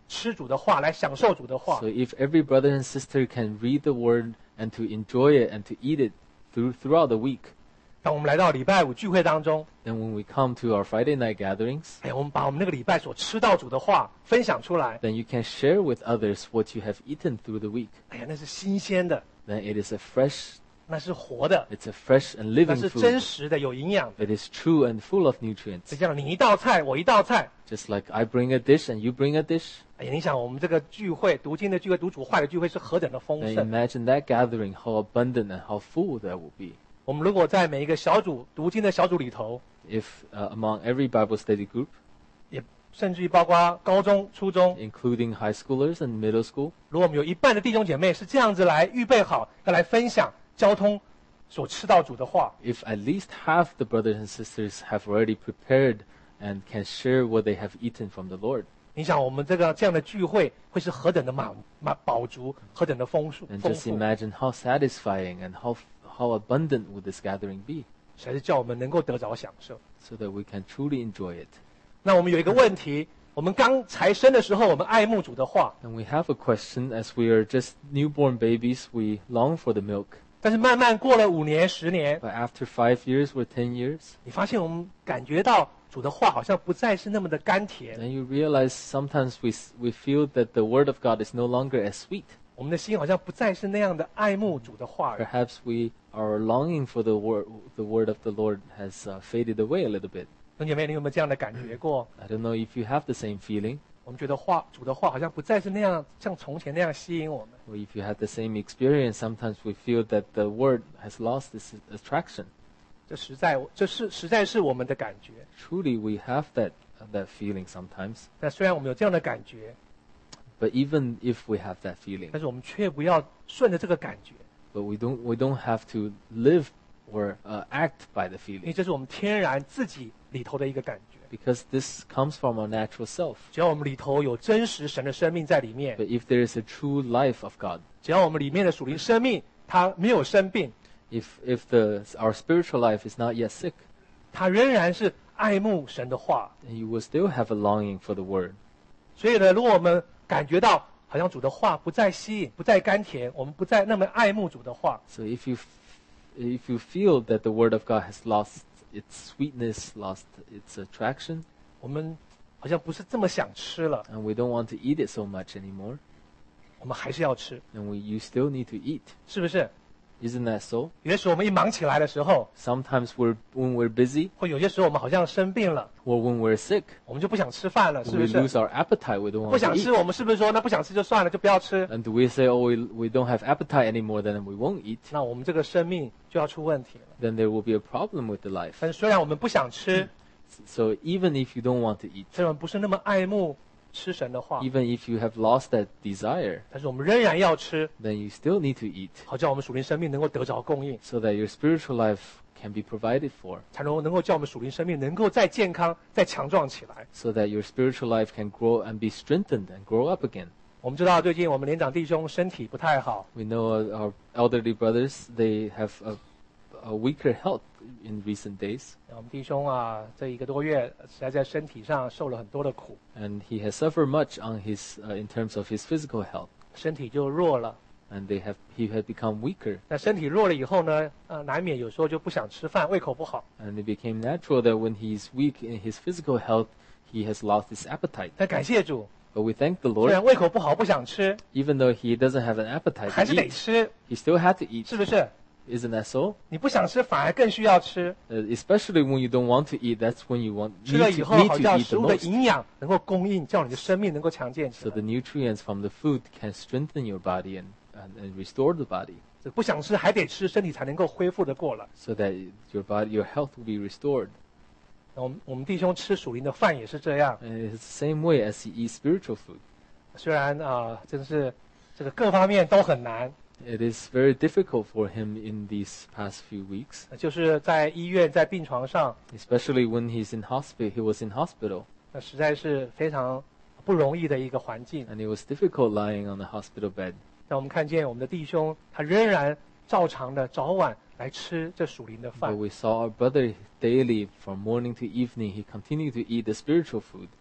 S1: 吃主的话，来享受主的话
S2: So，if every brother and sister can read the word and to enjoy it and to eat it through, throughout the week,
S1: 当我们来到礼拜五聚会当中，
S2: then when we come to our Friday night gatherings,
S1: 哎，我们把我们那个礼拜所吃到主的话分享出来，
S2: then you can share with others what you have eaten through the week.
S1: 哎呀，那是新鲜的，
S2: Then it is a fresh,
S1: 那是活的，
S2: it's a fresh and
S1: 那
S2: living
S1: 是真
S2: food.
S1: 实的，有营养的。
S2: It is true and full of nutrients.
S1: 就像你一道菜，我一道菜。
S2: Just like I bring a dish and you bring a dish,
S1: 哎呀，你想我们这个聚会，读经的聚会，读主话的聚会是何等的丰
S2: then
S1: 盛。
S2: imagine that gathering, how abundant and how full that will be.
S1: 我们如果在每一个小组读经的小组里头，
S2: If uh, among every Bible study group,
S1: 也甚至于包括高中、初中，
S2: including high schoolers and middle school,
S1: 如果我们有一半的弟兄姐妹是这样子来预备好，要来分享交通所吃到主的话，
S2: if at least half the brothers and sisters have already prepared and can share what they have eaten from the Lord,
S1: 你想我们这个这样的聚会会是何等的满满饱足，何等的丰富
S2: and
S1: 丰
S2: just
S1: 富，
S2: imagine how satisfying and how how abundant would this gathering be,
S1: 才是叫我们能够得着享受。
S2: so that we can truly enjoy it.
S1: 那我们有一个问题，我们刚才生的时候，我们爱慕主的话，
S2: And we have a question: as we are just newborn babies, we long for the milk.
S1: 但是慢慢过了五年、十年，
S2: But after five years or ten years,
S1: 你发现我们感觉到主的话好像不再是那么的甘甜，
S2: then you realize sometimes we s- we feel that the word of God is no longer as sweet.
S1: 我们的心好像不再是那样的爱慕主的话语。
S2: Perhaps we our longing for the word the word of the Lord has uh, faded away a little bit.
S1: 弟兄姐妹，你有没有这样的感觉过？
S2: I don't know if you have the same feeling,
S1: 我们觉得话主的话好像不再是那样像从前那样吸引我们。
S2: or if you had the same experience. Sometimes we feel that the word has lost its attraction.
S1: 这实在，这是实在是我们的感觉。
S2: Truly, we have that uh, that feeling sometimes.
S1: 但虽然我们有这样的感觉，
S2: But even if we have that feeling,
S1: 但是我们却不要顺着这个感觉，
S2: but we don't we don't have to live or uh, act by the
S1: 因为
S2: feeling,
S1: 这是我们天然自己里头的一个感觉。
S2: because this comes from our natural self.
S1: 只要我们里头有真实神的生命在里面，
S2: But if there is a true life of God,
S1: 只要我们里面的属灵生命它没有生病，
S2: if if the our spiritual life is not yet sick,
S1: 它仍然是爱慕神的话。
S2: then you will still have a longing for the word.
S1: 所以呢，如果我们感觉到好像主的话不再吸引、不再甘甜，我们不再那么爱慕主的话，
S2: So if you f- if you feel that the word of God has lost its sweetness, lost its attraction,
S1: 我们好像不是这么想吃了，
S2: and we don't want to eat it so much anymore,
S1: 我们还是要吃，
S2: then we you still need to eat.
S1: 是不是？
S2: Isn't that so?
S1: 有些时候我们一忙起来的时候，
S2: Sometimes we're when we're busy
S1: 或有些时候我们好像生病了，
S2: or when we're sick,
S1: 我们就不想吃饭了，是
S2: we
S1: 不是
S2: lose？our appetite. We don't
S1: 不
S2: want
S1: 想
S2: to
S1: 吃，
S2: eat.
S1: 我们是不是说那不想吃就算了，就不要吃？
S2: And do we say, oh, we, we don't have appetite anymore, then we won't eat?
S1: 那我们这个生命就要出问题了。
S2: Then there will be a problem with the life.
S1: 但是虽然我们不想吃，
S2: So even if you don't want to eat,
S1: 虽然我们不是那么爱慕吃神的话，
S2: even if you have lost that desire,
S1: 但是我们仍然要吃，
S2: then you still need to eat
S1: 好叫我们属灵生命能够得着供应，
S2: so that your spiritual life can be provided for,
S1: 才能够能够叫我们属灵生命能够再健康、再强壮起来。
S2: so that your spiritual life can grow and be strengthened and grow up again.
S1: 我们知道最近我们连长弟兄身体不太好，
S2: We know our elderly brothers, they have a, a weaker health in recent days,
S1: 我们弟兄啊，这一个多月实在在身体上受了很多的苦，
S2: and he has suffered much on his, uh, in terms of his physical health,
S1: 身体就弱了。
S2: and they have, he had become weaker,
S1: 那身体弱了以后呢，呃，难免有时候就不想吃饭，胃口不好。
S2: and it became natural that when he's weak in his physical health, he has lost his appetite.
S1: 但感谢主，
S2: But we thank the
S1: 虽
S2: Lord,
S1: 然胃口不好不想吃，
S2: even though he doesn't have an appetite
S1: 还
S2: to
S1: 是得
S2: eat,
S1: 吃，
S2: he still had to eat.
S1: 是不是？
S2: Isn't that so?
S1: 你不想吃，反而更需要吃。
S2: Uh, especially when you don't want to eat, that's when you want
S1: 吃
S2: need
S1: 了
S2: to,
S1: 以后，
S2: need
S1: 好
S2: to
S1: 叫
S2: eat
S1: 食
S2: the
S1: 物的
S2: most.
S1: 营养能够供应，叫你的生命能够强健起
S2: So the
S1: 来。
S2: nutrients from the food can strengthen your body and, and, and restore the body,
S1: 这不想吃还得吃，身体才能够恢复的过来。
S2: so that your body, your health will be restored.
S1: 那我们我们弟兄吃属灵的饭也是这样，
S2: And it's the same way as he eats spiritual food.
S1: 虽然啊、真是这个各方面都很难，
S2: It is very difficult for him in these past few weeks,
S1: 就是在医院在病床上，
S2: especially when he's in hospital. He was in hospital,
S1: 那实在是非常不容易的一个环境。
S2: and it was difficult lying on the hospital bed.
S1: 但我们看见我们的弟兄，他仍然照常的早晚来吃这属灵的
S2: But
S1: 饭。
S2: we saw our brother daily, from morning to evening. He continued to eat the spiritual food.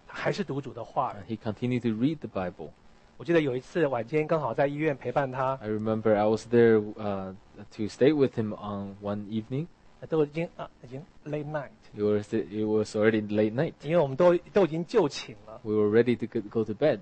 S1: 还是读主的话。
S2: And he continued to read the Bible.
S1: 我记得有一次晚间刚好在医院陪伴他，
S2: I remember I was there uh, to stay with him on one evening.
S1: 都已经啊已经 late night，
S2: It was it was already late night.
S1: 因为我们都都已经就寝了。
S2: We were ready to go, go to bed.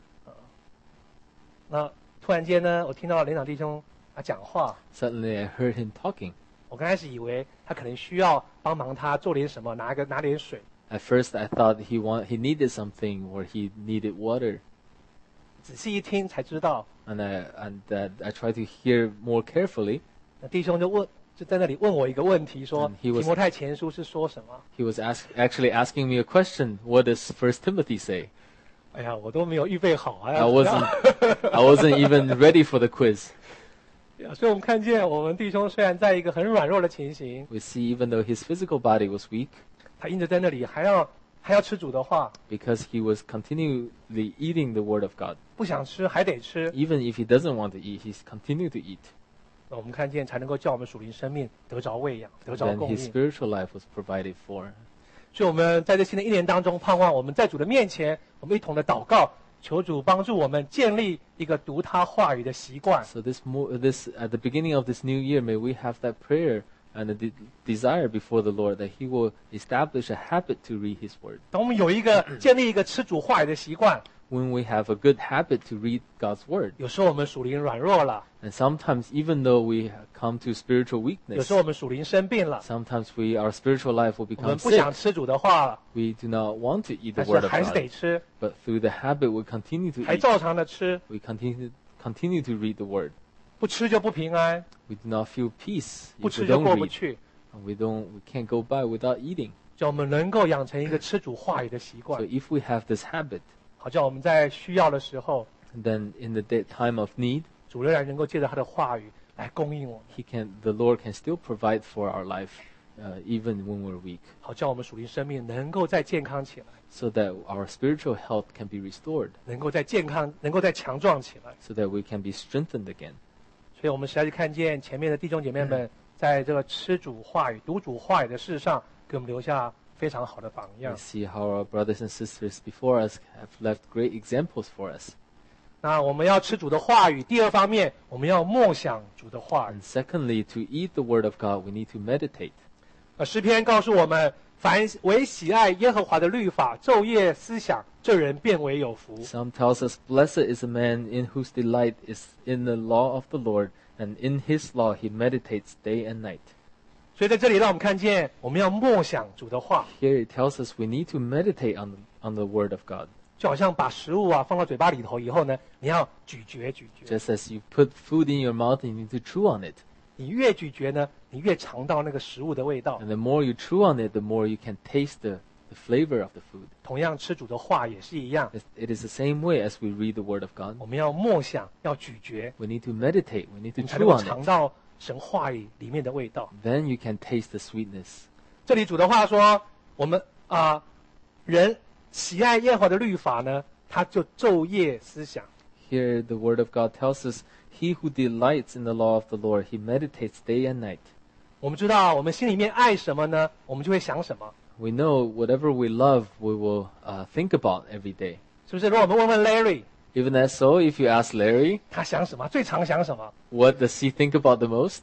S1: 那突然间呢，我听到连长弟兄啊讲话，
S2: Suddenly, I heard him talking.
S1: 我刚开始以为他可能需要帮忙他做点什么，拿个拿点水。
S2: At first, I thought he want he needed something or he needed water.
S1: 仔细一听才知道，
S2: And I and uh, I tried to hear more carefully.
S1: 那弟兄就问，就在那里问我一个问题，说
S2: And
S1: 提
S2: he was-
S1: 摩太前书是说什么？
S2: He was ask, actually asking me a question. What does First Timothy say?
S1: 哎呀，我都没有预备好啊！
S2: I wasn't I wasn't even ready for the quiz.
S1: 所以我们看见我们弟兄虽然在一个很软弱的情形，
S2: We see even though his physical body was weak,
S1: 他因着在那里还要还要吃主的话，
S2: because he was continually eating the Word of God.
S1: 不想吃还得吃。
S2: Even if he doesn't want to eat, he's continued to eat.
S1: 那我们看见才能够叫我们属灵生命得着喂养，得着
S2: Then
S1: 供
S2: his
S1: 应。
S2: spiritual life was provided for.
S1: 所以我们在这新的一年当中，盼望我们在主的面前，我们一同的祷告，求主帮助我们建立一个读他话语的习惯。
S2: So this mo- this at the beginning of this new year, may we have that prayer and a de- desire before the Lord that He will establish a habit to read His Word.
S1: 当我们有一个建立一个吃主话语的习惯，
S2: When we have a good habit to read God's Word,
S1: 有时候我们属灵软弱了，
S2: and sometimes even though we come to spiritual
S1: 有
S2: weakness,
S1: 时候我们属灵生病了，
S2: sometimes we our spiritual life will
S1: 我
S2: become
S1: 们不
S2: sick.
S1: 想吃主的话了，
S2: We do not want to eat the
S1: 但是
S2: Word of
S1: 还是得
S2: God,
S1: 吃，
S2: but through the habit we continue to
S1: 还
S2: eat.
S1: 照常的吃，
S2: We continue continue to read the Word.
S1: 不吃就不平安，
S2: We do not feel peace
S1: 不
S2: if
S1: 吃
S2: we
S1: 就
S2: don't
S1: 过不
S2: read.
S1: 去。
S2: And we don't we can't go by without eating.
S1: 叫我们能够养成一个吃主话语的习
S2: So
S1: 惯，
S2: if we have this habit,
S1: 好叫我们在需要的时候，
S2: then in the day, time of need,
S1: 主仍然能够借着他的话语来供应我们，
S2: He can the Lord can still provide for our life, uh, even when we're weak,
S1: 好叫我们属灵生命能够再健康起来，
S2: so that our spiritual health can be restored,
S1: 能够再健康，能够再强壮起来。
S2: so that we can be strengthened again.
S1: 所以我们实在是看见前面的弟兄姐妹们，在这个吃主话语、读主话语的事上，给我们留下非常好的榜
S2: We
S1: 样。
S2: see how our brothers and sisters before us have left great examples for us.
S1: 那我们要吃主的话语，第二方面，我们要默想主的话语。
S2: And secondly, to eat the word of God, we need to meditate.
S1: 呃，诗篇告诉我们，凡为喜爱耶和华的律法，昼夜思想，这人变为有福。
S2: Psalm tells us, "Blessed is the man in whose delight is in the law of the Lord, and in his law he meditates day and night."
S1: 所以在这里，让我们看见，我们要默想主的话，
S2: Here it tells us we need to meditate on the, on the word of God.
S1: 就好像把食物啊放到嘴巴里头以后呢，你要咀嚼咀嚼。
S2: Just as you put food in your mouth, you need to chew on it.
S1: 你越咀嚼呢，你越尝到那个食物的味道。
S2: And the more you chew on it, the more you can taste the, the flavor of the food.
S1: 同样，吃主的话也是一样，
S2: It it is the same way as we read the word of God.
S1: 我们要默想，要咀嚼，
S2: We need to meditate. We need to
S1: 你才能
S2: chew
S1: 够
S2: on
S1: 尝
S2: it.
S1: 到神话语里面的味道。
S2: Then you can taste the sweetness.
S1: 这里主的话说，我们啊、人喜爱耶和华的律法呢，他就昼夜思想。
S2: Here the word of God tells us, "He who delights in the law of the Lord, he meditates day and night."
S1: 我们知道，我们心里面爱什么呢，我们就会想什么，
S2: We know whatever we love, we will uh, think about every day.
S1: 是不是？如果我们问问 Larry，
S2: Even as so, if you ask Larry,
S1: 他想什么，最常想什么？
S2: what does he think about the most?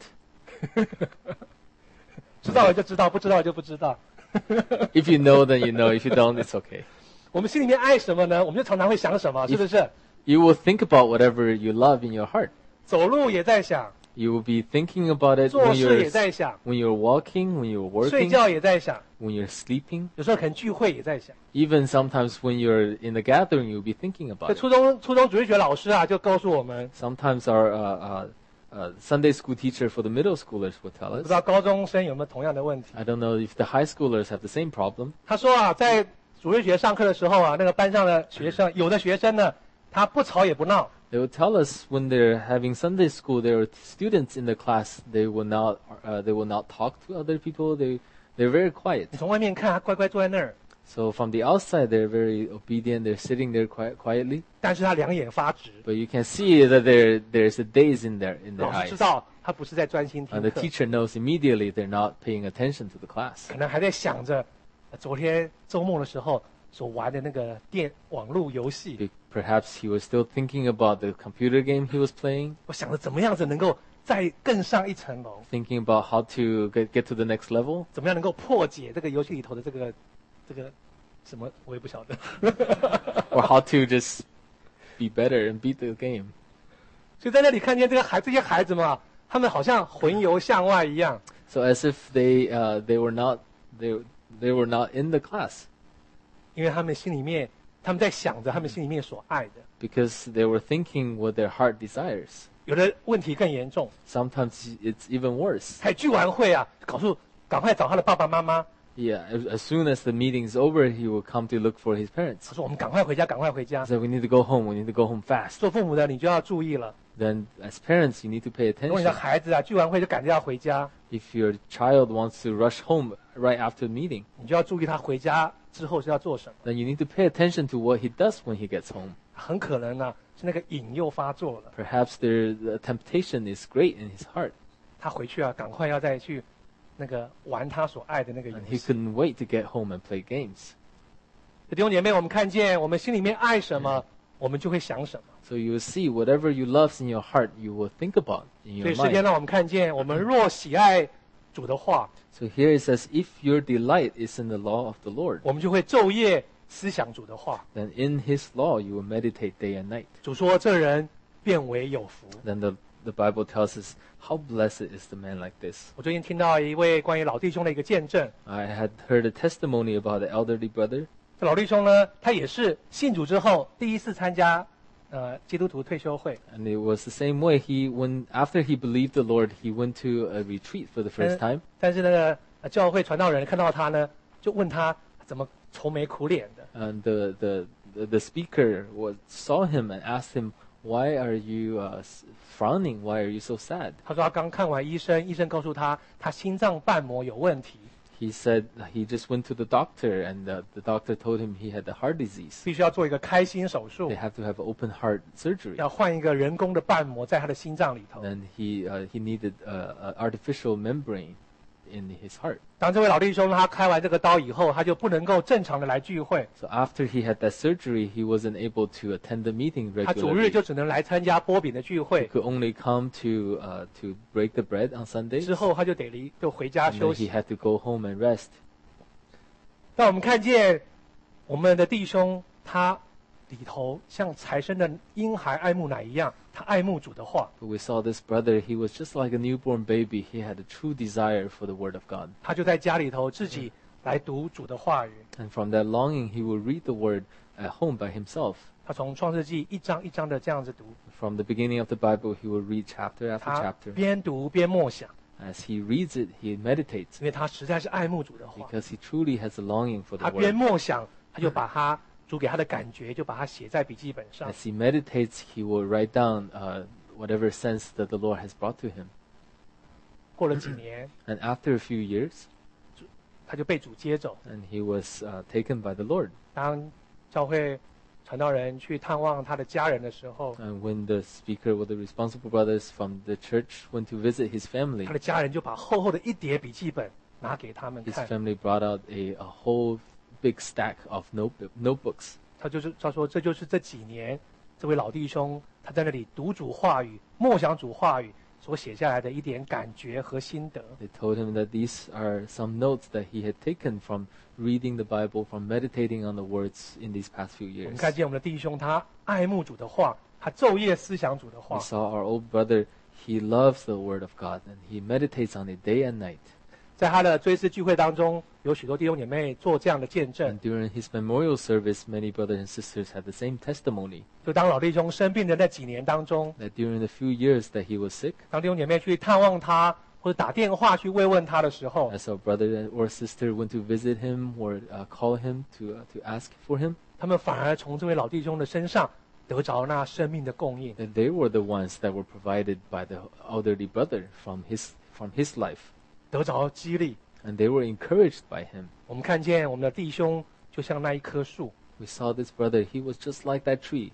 S1: 知道了就知道，不知道就不知道。
S2: If you know, then you know. If you don't, it's okay.
S1: 我们心里面爱什么呢？我们就常常会想什么，是不是？
S2: You will think about whatever you love in your heart.
S1: 走路也在想，
S2: You will be thinking about it
S1: 做
S2: when
S1: 事
S2: you're
S1: 也在想，
S2: when you're walking, when you're
S1: 睡
S2: working,
S1: 觉也在想，
S2: when you're sleeping.
S1: 有时候可能聚会也在想。
S2: Even sometimes when you're in the gathering, you'll be thinking
S1: 这
S2: about it.
S1: 初中初中主日学老师啊，就告诉我们，
S2: Sometimes our uh, uh, uh, Sunday school teacher for the middle schoolers will tell
S1: 不
S2: us.
S1: 知道高中生有没有同样的问题。
S2: I don't know if the high schoolers have the same problem.
S1: 他说啊，在主日学上课的时候啊，那个班上的学生，有的学生呢，他不吵也不闹，
S2: They will tell us when they're having Sunday school, there are students in the class. They will not, uh, they will not talk to other people. They, they're very quiet.
S1: 你从外面看，他乖乖坐在那儿，
S2: So from the outside, they're very obedient. They're sitting there quiet, quietly,
S1: 但是他两眼发直。
S2: but you can see that there, there's a daze in their in their
S1: 老师知
S2: eyes.
S1: 道他不是在专心
S2: And
S1: 听
S2: the
S1: 课，
S2: teacher knows immediately they're not paying attention to the class.
S1: 可能还在想着，呃昨天周末的时候所玩的那个电网络游戏。
S2: Be- Perhaps he was still thinking about the computer game he was playing,
S1: 我想着怎么样子能够再更上一层楼，
S2: thinking about how to get, get to the next level,
S1: 怎么样能够破解这个游戏里头的这个这个什么，我也不晓得。
S2: or how to just be better and beat the game.
S1: 所以在那里看见这个孩这些孩子们啊，他们好像魂游向外一样，
S2: So as if they uh, they were not they they were not in the class
S1: 因为他们心里面他们在想着他们心里面所爱的。
S2: because they were thinking what their heart desires.
S1: 有的问题更严重，
S2: Sometimes it's even worse.
S1: 还聚完会啊，告诉赶快找他的爸爸妈妈，
S2: Yeah, as, as soon as the meeting's over, he will come to look for his parents.
S1: 他说我们赶快回家，赶快回
S2: He
S1: 家。
S2: said, "We need to go home. We need to go home fast."
S1: 做父母的你就要注意了，
S2: Then, as parents, you need to pay
S1: 如果你的
S2: attention.
S1: 孩子啊聚完会就赶着要回家，
S2: If your child wants to rush home right after the meeting,
S1: 你就要注意他回家之后是要做什么。
S2: then you need to pay attention to what he does when he gets home.
S1: 很可能呢、是那个瘾又发作了，
S2: Perhaps there, the temptation is great in his heart,
S1: 他回去啊赶快要再去那个玩他所爱的那个游
S2: and he
S1: 戏。
S2: couldn't wait to get home and play games.
S1: 弟兄姐妹，我们看见我们心里面爱什么，我们就会想什么。
S2: So you will see whatever you love in your heart, you will think about in
S1: 所以
S2: your
S1: 诗篇
S2: mind.
S1: 让我们看见，我们若喜爱主的话，
S2: So here it says, if your delight is in the law of the Lord,
S1: 我们就会昼夜思想主的话。
S2: then in his law you will meditate day and night.
S1: 主说：“这人变为有福。
S2: Then the, the Bible tells us, how blessed is the man like this. ”
S1: 我最近听到一位关于老弟兄的一个见证。
S2: I had heard a testimony about the elderly brother.
S1: 这老弟兄呢，他也是信主之后第一次参加呃基督徒退休会。
S2: And it was the same way. He, when after he believed the Lord, he went to a retreat for the first time.
S1: 但是那个呃教会传道人看到他呢，就问他怎么愁眉苦脸的。
S2: And the, the, the, the speaker was, saw him and asked him, why are you uh, s- frowning? Why are you so sad?
S1: 他说他刚看完医生，医生告诉他他心脏瓣膜有问题，
S2: He said he just went to the doctor, and the, the doctor told him he had the heart disease.
S1: 必须要做一个开心手术
S2: They，have to have open heart surgery.
S1: 要换一个人工的瓣膜在他的心脏里头。
S2: And he, uh, he needed uh, an artificial membrane in his heart.
S1: 当这位老弟兄他开完这个刀以后，他就不能够正常的来聚会，
S2: So after he had that surgery, he wasn't able to attend the meeting
S1: 他主日
S2: regularly.
S1: 就只能来参加波饼的聚
S2: He
S1: 会，
S2: could only come to uh, to break the bread on Sundays.
S1: 之后他就得离就回家
S2: And
S1: 休
S2: then he
S1: 息。
S2: had to go home and rest.
S1: 但我们看见我们的弟兄他里头像财生的婴孩爱慕奶一样，他爱慕主的话，
S2: But we saw this brother, he was just like a newborn baby. He had a true desire for the Word of God.
S1: 他就在家里头自己来读主的话语。
S2: And from that longing, he will read the Word at home by himself.
S1: 他从创世纪一章一章的这样子读，
S2: From the beginning of the Bible, he will read chapter after
S1: 他
S2: chapter.
S1: 边读边默想，
S2: As he reads it, he meditates
S1: 因为他实在是爱慕主的话。
S2: because he truly has a longing for
S1: 他
S2: the
S1: 边
S2: Word.
S1: 默想，他就把他主给他的感觉，就把它写在笔记本上。
S2: As he meditates, he will write down uh, whatever sense that the Lord has brought to him.
S1: 过了几年，
S2: And after a few years,
S1: 他就被主接走。
S2: and he was uh, taken by the Lord.
S1: 当教会传道人去探望他的家人的时候，
S2: And when the speaker or the responsible brothers from the church went to visit his family,
S1: 他的家人就把厚厚的一叠笔记本拿给他们
S2: his
S1: 看。
S2: family brought out a, a whole big stack of notebook, notebooks.
S1: 他就是他说这就是这几年这位老弟兄他在那里读主话语、默想主话语所写下来的一点感觉和心得。
S2: They told him that these are some notes that he had taken from reading the Bible, from meditating on the words in these past few
S1: 我
S2: years.
S1: 们看见我们的弟兄他爱慕主的话，他昼夜思想主的
S2: We
S1: 话。
S2: saw our old brother, he loves the Word of God, and he meditates on it day and night.
S1: 在他的追思聚会当中，有许多弟兄姐妹做这样的见证
S2: And。during his memorial service, many brothers and sisters had the same testimony
S1: 就当老弟兄生病的那几年当中，
S2: that during the few years that he was sick,
S1: 当弟兄姐妹去探望他或者打电话去慰问他的时候，
S2: as our brother or sister went to visit him or uh, call him to uh, to ask for him,
S1: 他们反而从这位老弟兄的身上得着那生命的供应。
S2: that they were the ones that were provided by the elderly brother from his from his life,
S1: 得着激励。
S2: and they were encouraged by him.
S1: 我们看见我们的弟兄就像那一棵树，
S2: We saw this brother; he was just like that tree.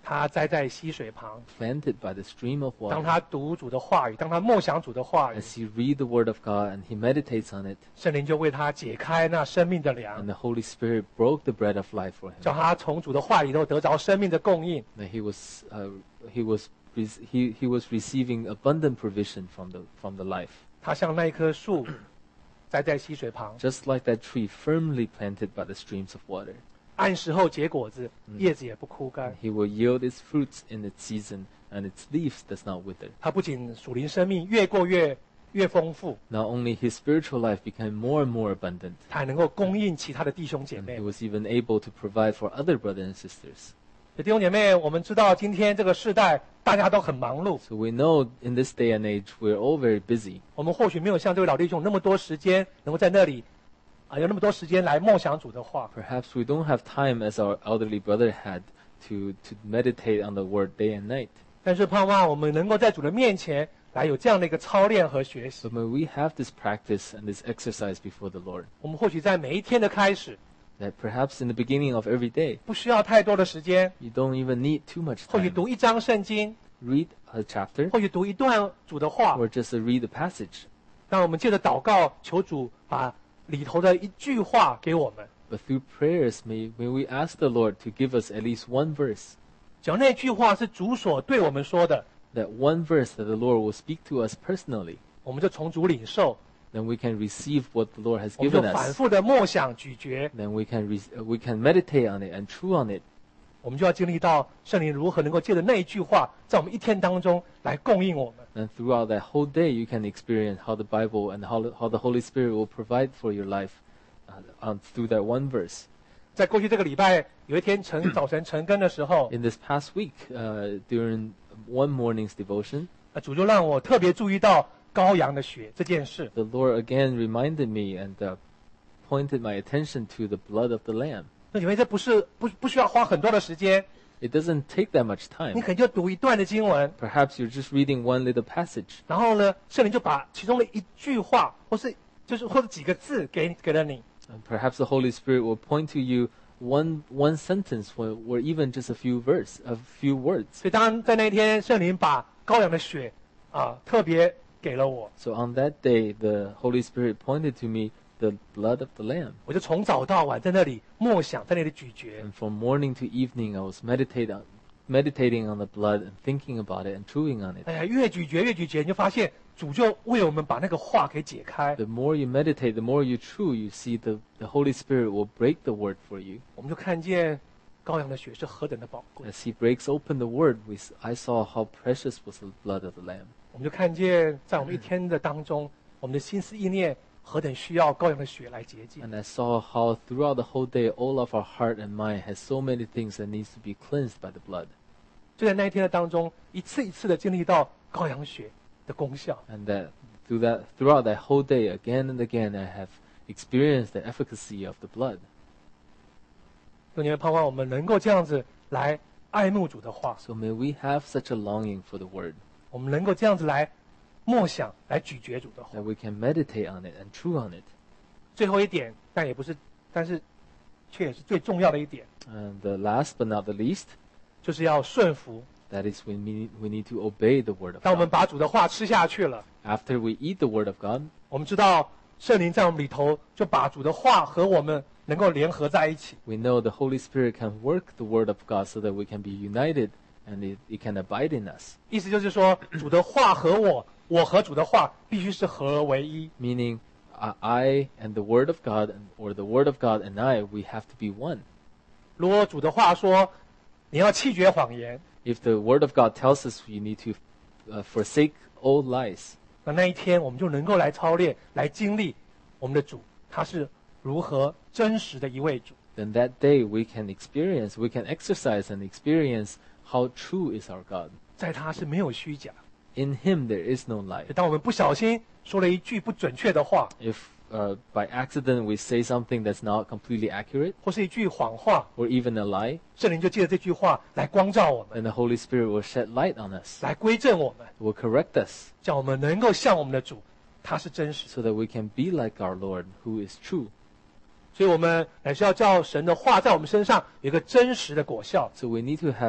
S1: 他栽在溪水旁，
S2: planted by the stream of
S1: 当
S2: water.
S1: 他读主的话语，当他默想主的话语，
S2: As he read the word of God and he meditates on it,
S1: 圣灵就为他解开那生命的粮
S2: and，the Holy Spirit broke the bread of life for
S1: 叫
S2: him.
S1: 他从主的话里头得着生命的供应。
S2: That he was uh, he was re- he he was receiving abundant provision from the from the life.
S1: 他像那一棵树，栽在溪水旁，
S2: Just like that tree firmly planted by the streams of water.
S1: 按时候结果子，叶子也不枯干。
S2: He will yield its fruits in its season, and its leaves does not wither.
S1: 他不仅属灵生命越过越越丰富，
S2: Not only his spiritual life became more and more abundant,
S1: 他还能够供应其他的弟兄姐
S2: and
S1: 妹
S2: he。was even able to provide for other brothers and sisters.
S1: 弟兄姐妹，我们知道今天这个时代大家都很忙碌，
S2: So we know in this day and age we're all very busy.
S1: 我们或许没有像这位老弟兄有那么多时间，能够在那里啊有那么多时间来梦想主的话。
S2: Perhaps we don't have time as our elderly brother had to, to meditate on the word day and night.
S1: 但是盼望我们能够在主的面前来有这样的一个操练和学习。
S2: But may we have this practice and this exercise before the Lord.
S1: 我们或许在每一天的开始，
S2: That perhaps in the beginning of every day,
S1: 不需要太多的时间，
S2: you don't even need too much
S1: 或许
S2: time.
S1: 读一章圣经，
S2: Read a chapter
S1: 或许读一段主的话，
S2: or just read a passage.
S1: 让我们借着祷告求主把里头的一句话给我们。
S2: But through prayers, may, may we ask the Lord to give us at least one verse.
S1: 只要那句话是主所对我们说的，
S2: That one verse that the Lord will speak to us personally.
S1: 我们就从主领受，
S2: Then we can receive what the Lord has
S1: 我们就
S2: given
S1: 反
S2: us.
S1: 复的默想咀嚼，
S2: Then we can re- uh, we can meditate on it and chew on it.
S1: 我们就要经历到圣灵如何能够借着那一句话，在我们一天当中来供应我们。
S2: And throughout that whole day, you can experience how the Bible and how, how the Holy Spirit will provide for your life uh, on, through that one verse.
S1: 在过去这个礼拜，有一天晨早晨晨更的时候，
S2: In this past week, uh, during one morning's devotion,
S1: 呃主就让我特别注意到羔羊的血这件事。
S2: the Lord again reminded me and uh, pointed my attention to the blood of the Lamb.
S1: 那因为这不是不不需要花很多的时间，
S2: It doesn't take that much
S1: 你
S2: time.
S1: 可能就读一段的经文，
S2: Perhaps you're just reading one little passage,
S1: 然后呢，圣灵就把其中的一句话，或是就是或者几个字给给了你，
S2: and perhaps the Holy Spirit will point to you one one sentence or, or even just a few verse, a few words.
S1: 所以当在那一天，圣灵把羔羊的血啊特别给了我，
S2: So on that day, the Holy Spirit pointed to me the blood of the Lamb.
S1: 我就从早到晚在那里默想，在那里咀嚼。
S2: And from morning to evening, I was meditate on, meditating on the blood and thinking about it and chewing on it.
S1: 哎呀，越咀嚼越咀嚼，你就发现主就为我们把那个话给解开，
S2: The more you meditate, the more you chew, you see the, the Holy Spirit will break the word for you.
S1: 我们就看见羔羊的血是何等的宝贵，
S2: As he breaks open the word, we, s- I saw how precious was the blood of the Lamb.
S1: 我们就看见在我们一天的当中，我们的心思意念何等需要羔羊的血来洁净。
S2: And I saw how throughout the whole day, all of our heart and mind has so many things that needs to be cleansed by the blood.
S1: 就在那一天的当中，一次一次的经历到羔羊血的功效。
S2: And that through that throughout that whole day, again and again, I have experienced the efficacy of the blood.
S1: 就你会盼望我们能够这样子来爱慕主的话，
S2: So may we have such a longing for the word
S1: 我们能够这样子来默想、来咀嚼主的话
S2: that。we can meditate on it and chew on it.
S1: 最后一点，但也不是，但是却也是最重要的一点，
S2: And the last but not the least,
S1: 就是要顺服。
S2: that is when we need, we need to obey the word of
S1: 当我们
S2: God.
S1: 把主的话吃下去了，
S2: After we eat the word of God,
S1: 我们知道圣灵在我们里头就把主的话和我们能够联合在一起。
S2: we know the Holy Spirit can work the word of God so that we can be united and it, it can abide in us.
S1: 意思就是说，主的话和我，我和主的话必须是合而为一。
S2: Meaning, I, I and the word of God, and, or the word of God and I, we have to be one.
S1: 如果主的话说你要弃绝谎言，
S2: If the word of God tells us you need to uh, forsake all lies,
S1: 那那一天我们就能够来操练、来经历我们的主，他是如何真实的一位主。
S2: then that day we can experience, we can exercise and experience how true is our God.
S1: 在他是没有虚假。
S2: In Him there is no lie.
S1: 当我们不小心说了一句不准确的话，
S2: If uh, by accident we say something that's not completely accurate
S1: 或是一句谎话，
S2: or even a lie,
S1: 圣灵就借着这句话来光照我们，
S2: then the Holy Spirit will shed light on us,
S1: 来归正我们，
S2: will correct us
S1: 叫我们能够像我们的主，他是真实的。
S2: so that we can be like our Lord who is true.
S1: 所以我们乃是要叫神的话在我们身上有一个真实的果效。
S2: So we need to have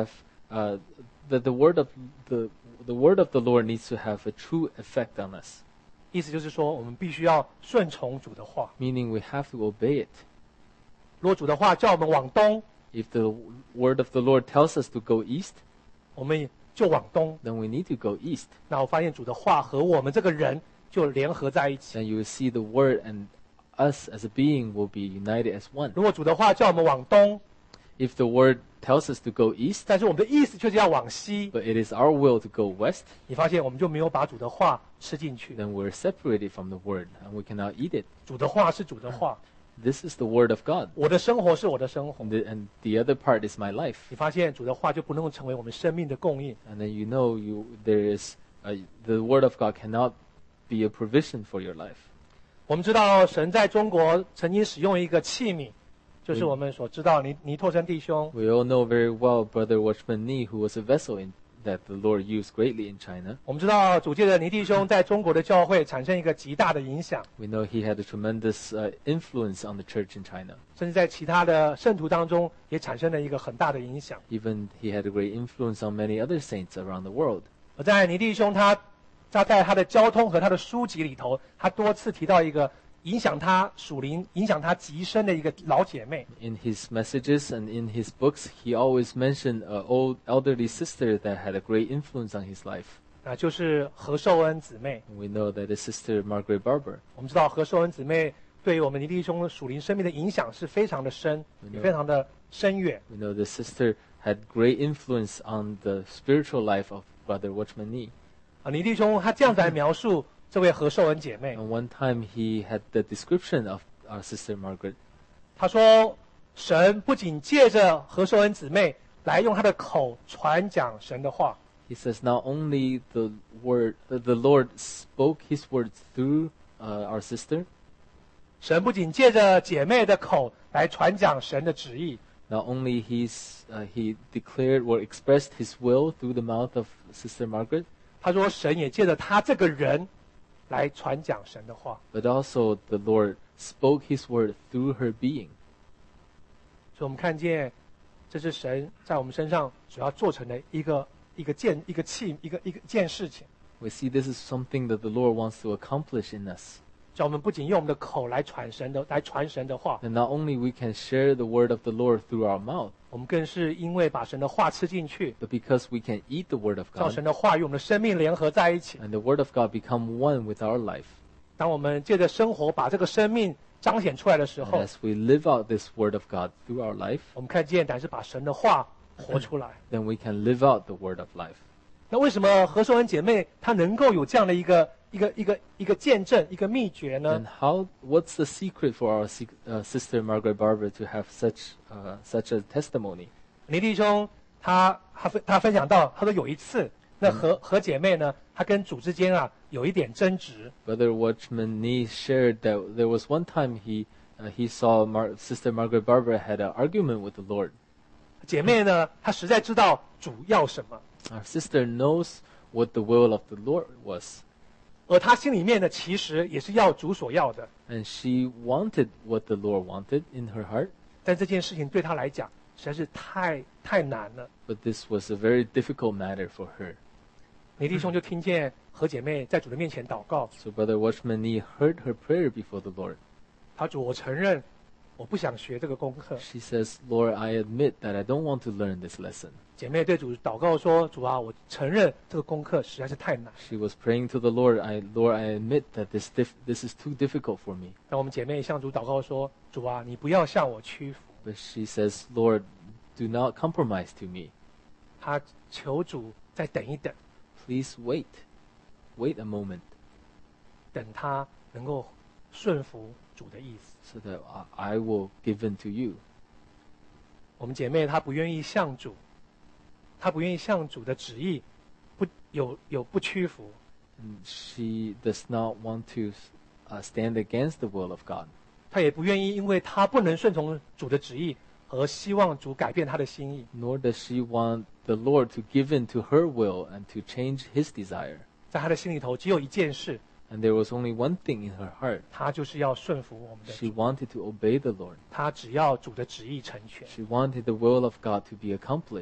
S2: uh, that the word of the the word of the Lord needs to have a true effect on us.
S1: 意思就是说，我们必须要顺从主的话。
S2: Meaning we have to obey it.
S1: 如果主的话叫我们往东，
S2: If the word of the Lord tells us to go east,
S1: 我们就往东。
S2: then we need to go east.
S1: 那我发现主的话和我们这个人就联合在一起。
S2: Then you will see the word and us as a being will be united as one.
S1: 如果主的话叫我们往东，
S2: If the word tells us to go east,
S1: 但是我们的意思却是要往西，
S2: but it is our will to go west,
S1: 你发现我们就没有把主的话吃进去。
S2: then we're separated from the word and we cannot eat it.
S1: 主的话是主的话，
S2: This is the word of God.
S1: 我的生活是我的生活。
S2: And the, and the other part is my life.
S1: 你发现主的话就不能够成为我们生命的供应。
S2: And then you know you there is a, the word of God cannot be a provision for your life.
S1: 我们知道神在中国曾经使用一个器皿，就是我们所知道尼尼托生弟兄。
S2: We all know very well Brother Watchman Nee, who was a vessel in, that the Lord used greatly in China.
S1: 我们知道主借着尼弟兄在中国的教会产生一个极大的影响，
S2: We know he had a tremendous uh, influence on the church in China.
S1: 甚至在其他的圣徒当中也产生了一个很大的影响。
S2: Even he had a great influence on many other saints around the world.
S1: 而在尼弟兄他他在他的交通和他的书籍里头，他多次提到一个影响他属灵、影响他极深的一个老姐妹。
S2: In his messages and in his books, he always mentioned an old elderly sister that had a great influence on his life.
S1: 啊，就是何寿恩姊妹。
S2: And we know that his sister Margaret Barber.
S1: 我们知道何寿恩姊妹对于我们尼弟兄属灵生命的影响是非常的深，也非常的深远。
S2: We know the sister had great influence on the spiritual life of Brother Watchman Nee.
S1: 啊，尼弟兄他这样子来描述这位何寿恩姐妹，
S2: And one time he had the description of our sister Margaret.
S1: 他说：神不仅借着何寿恩姊妹来用他的口传讲神的话，
S2: He says not only the word, uh, the Lord spoke His words through uh, our sister.
S1: 神不仅借着姐妹的口来传讲神的旨意，
S2: Not only he's uh, he declared or expressed His will through the mouth of Sister Margaret,
S1: 他说神也借着他这个人来传讲神的话。
S2: but also the Lord spoke His word through her being.
S1: 所以我们看见，这是神在我们身上所要做成的一个一个件一个器一个一个一件事情，
S2: We see this is something that the Lord wants to accomplish in us.
S1: 叫我们不仅用我们的口来传神的来传神的话，
S2: And not only we can share the word of the Lord through our mouth,
S1: 我们更是因为把神的话吃进去，
S2: but because we can eat the word of
S1: 叫
S2: God,
S1: 神的话与我们的生命联合在一起。
S2: and the word of God become one with our life.
S1: 当我们借着生活把这个生命彰显出来的时
S2: And
S1: 候，
S2: as we live out this word of God through our life,
S1: 我们看见乃是把神的话活出来。
S2: then we can live out the word of life.
S1: 那为什么何寿恩姐妹她能够有这样的一个一个一个一个见证一个秘诀呢
S2: And？how? What's the secret for our sec- uh, sister Margaret Barber to have such uh, such a testimony?
S1: 尼弟兄他他分他分享到，他说有一次，那何何姐妹呢，她跟主之间啊有一点争执，
S2: Brother Watchman Nee shared that there was one time he uh, he saw Mar- Sister Margaret Barber had an argument with the Lord.
S1: 姐妹呢她实在知道主要什么，
S2: Our sister knows what the will of the Lord was,
S1: 而她心里面呢其实也是要主所要的，
S2: and she wanted what the Lord wanted in her heart.
S1: 但这件事情对她来讲实在是太太难了。
S2: But this was a very difficult matter for her.
S1: 尼弟兄就听见何姐妹在主的面前祷告，
S2: So Brother Watchman Nee heard her prayer before the Lord.
S1: 他主我承认我不想学这个功课。
S2: She says, Lord, I admit that I don't want to learn this lesson.
S1: 姐妹对主祷告说：“主啊，我承认这个功课实在是太难。
S2: She was praying to the Lord, I, Lord, I admit that this, dif- this is too difficult for me. ”
S1: 让我们姐妹向主祷告说：“主啊，你不要向我屈服。
S2: But she says, Lord, do not compromise to me. ”
S1: 她求主再等一等，
S2: Please wait. Wait a moment
S1: 等她能够顺服主的意思。
S2: so that I I will give in to you.
S1: 我们姐妹她不愿意向主，她不愿意向主的旨意不有有不屈服，
S2: And she does not want to uh, stand against the will of God.
S1: 她也不愿意因为她不能顺从主的旨意而希望主改变她的心意。
S2: Nor does she want the Lord to give in to her will and to change his desire.
S1: 在她的心里头只有一件事，
S2: And there was only one thing in her heart.
S1: 她就是要顺服我们的
S2: She
S1: 主，
S2: wanted to obey the Lord.
S1: 她只要主的旨意成全。
S2: She wanted the will of God to be accomplished.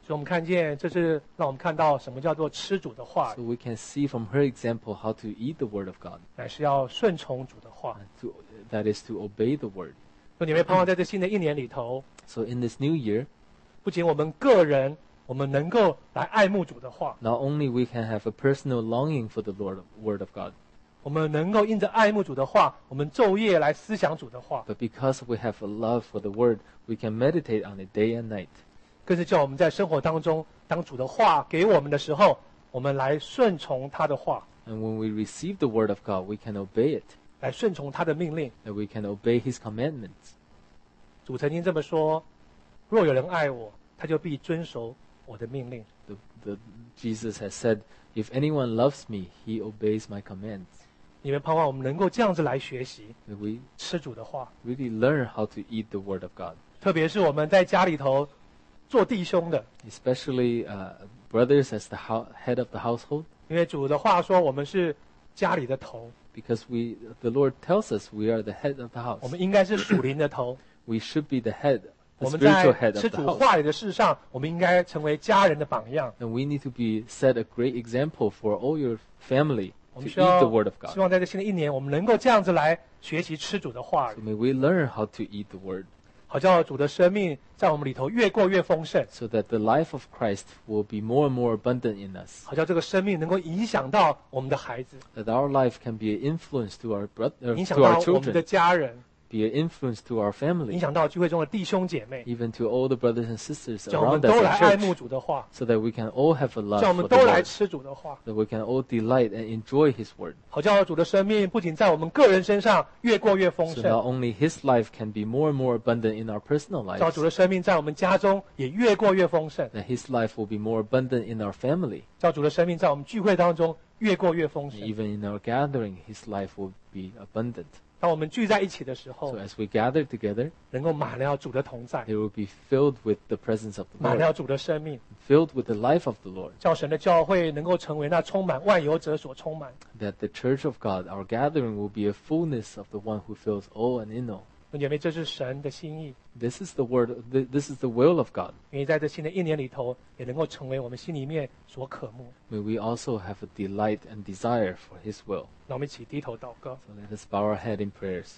S1: 所以我们看见，这是让我们看到什么叫做吃主的话
S2: So we can see from her example how to eat the word of God,
S1: 乃是要顺从主的话。
S2: and to, that is to obey the word.
S1: 所以你会盼望在这新的一年里头，
S2: So in this new year,
S1: 不仅我们个人，我们能够来爱慕主的话，
S2: not only we can have a personal longing for the Lord, word of God,
S1: 我们能够因着爱慕主的话，我们昼夜来思想主的话，
S2: but because we have a love for the word, we can meditate on it day and night.
S1: 更是叫我们在生活当中，当主的话给我们的时候，我们来顺从他的话，
S2: And when we receive the word of God, we can obey it,
S1: 来顺从他的命令。
S2: that we can obey his commandments.
S1: 主曾经这么说：若有人爱我，他就必遵守我的命令。
S2: The, the, Jesus has said, if anyone loves me, he obeys my commands.
S1: 你们盼望我们能够这样子来学习
S2: That we
S1: 吃主的话，
S2: really learn how to eat the word of God.
S1: 特别是我们在家里头做弟兄的，
S2: Especially uh, brothers as the ho- head of the household,
S1: 因为主的话说我们是家里的头，
S2: because we, the Lord tells us we are the head of the house.
S1: 我们应该是属灵的头。
S2: We should be the head,
S1: 我
S2: the
S1: 们在
S2: spiritual head
S1: 吃
S2: of the
S1: 主
S2: house.
S1: 话语的事上，我们应该成为家人的榜样。
S2: And we need to be set a great example for all your family
S1: 我
S2: to
S1: 们
S2: eat
S1: 需要
S2: the word of
S1: 希
S2: God.
S1: 望在这新的一年，我们能够这样子来学习吃主的话
S2: So
S1: 语，
S2: may we learn how to eat the word,
S1: 好叫主的生命在我们里头越过越丰盛，
S2: so that the life of Christ will be more and more abundant in us.
S1: 好叫这个生命能够影响到我们的孩子，
S2: That our life can be an influence to our brother,
S1: 影响
S2: to
S1: 到
S2: our
S1: 我们的
S2: children,
S1: 家人，
S2: be an influence to our
S1: 影
S2: family,
S1: 响到聚会中的弟兄姐妹，
S2: even to all the brothers and sisters
S1: 叫我们
S2: around us
S1: 都来爱
S2: in
S1: 慕
S2: church,
S1: 主的话，
S2: so that we can all have a love
S1: 叫我
S2: for
S1: 们
S2: the
S1: 都来
S2: Lord,
S1: 吃主的话，
S2: that we can all delight and enjoy His word.
S1: 好叫主的生命不仅在我们个人身上越过越丰
S2: So
S1: 盛，
S2: not only His life can be more and more abundant in our personal
S1: 叫
S2: lives,
S1: 主的生命在我们家中也越过越丰盛，
S2: that His life will be more abundant in our family.
S1: 叫主的生命在我们聚会当中越过越丰
S2: And
S1: 盛。
S2: even in our gathering, His life will be abundant.
S1: 当我们聚在一起的时候
S2: So，as we gather together,
S1: 能够满了主的同在，
S2: they will be filled with the presence of the
S1: 满
S2: Lord,
S1: 了主的生命，
S2: filled with the life of the Lord.
S1: 叫神的教会能够成为那充满万有者所充满。
S2: That the church of God, our gathering, will be a fullness of the one who fills all and in all.
S1: 弟兄姐妹，这是神的心意，
S2: This is the word. th- This is the will of God.
S1: 因为在这新的一年里头，也能够成为我们心里面所渴慕。
S2: May we also have a delight and desire for His will.
S1: 让我们一起低头祷告。
S2: So let us bow our head in prayers.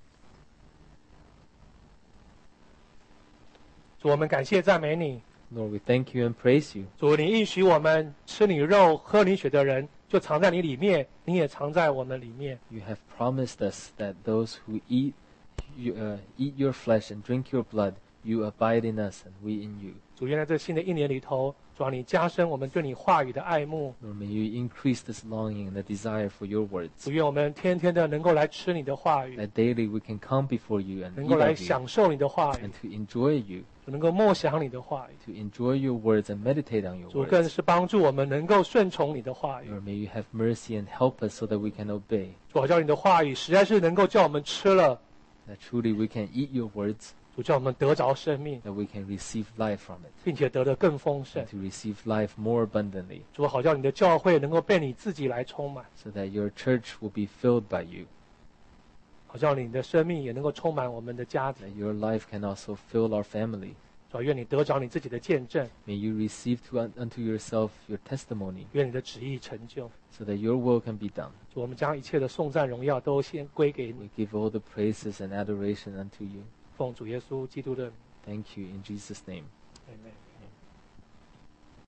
S1: 主，我们感谢赞美你。
S2: Lord, we thank you and praise you.
S1: 主，你应许我们吃你肉、喝你血的人，就藏在你里面，你也藏在我们里面。
S2: You have promised us that those who eat, you, uh, eat your flesh and drink your blood, you abide in us and we in you.
S1: 主，愿在这新的一年里头，主啊，你加深我们对你话语的爱慕。
S2: Lord, may you increase this longing and the desire for your words.
S1: 主，愿我们天天的能够来吃你的话语，
S2: That daily we can come before you and
S1: 能
S2: eat
S1: 够来
S2: of you
S1: 享受你的话语
S2: and，to enjoy you,
S1: 能够默想你的话语。
S2: to enjoy your words and meditate on your
S1: 主，更
S2: words.
S1: 是帮助我们能够顺从你的话语。
S2: Lord, may you have mercy and help us so that we can obey.
S1: 主，好叫你的话语实在是能够叫我们吃了，
S2: That truly we can eat your words,
S1: 主叫我们得着生命，
S2: that we can receive life from it,
S1: 并且得得更丰盛
S2: and。to receive life more abundantly,
S1: 主，好叫你的教会能够被你自己来充满，
S2: so that your church will be filled by you,
S1: 好叫你的生命也能够充满我们的家庭。
S2: that your life can also fill our family.
S1: 主，愿你得着你自己的见证，
S2: May you receive to, unto yourself your testimony,
S1: 愿你的旨意成就。
S2: so that your will can be done.
S1: 主，我们将一切的颂赞荣耀都先归给你，
S2: We give all the praises and adoration unto you.
S1: 奉主耶稣基督的名。
S2: Thank you in Jesus' name.
S1: Amen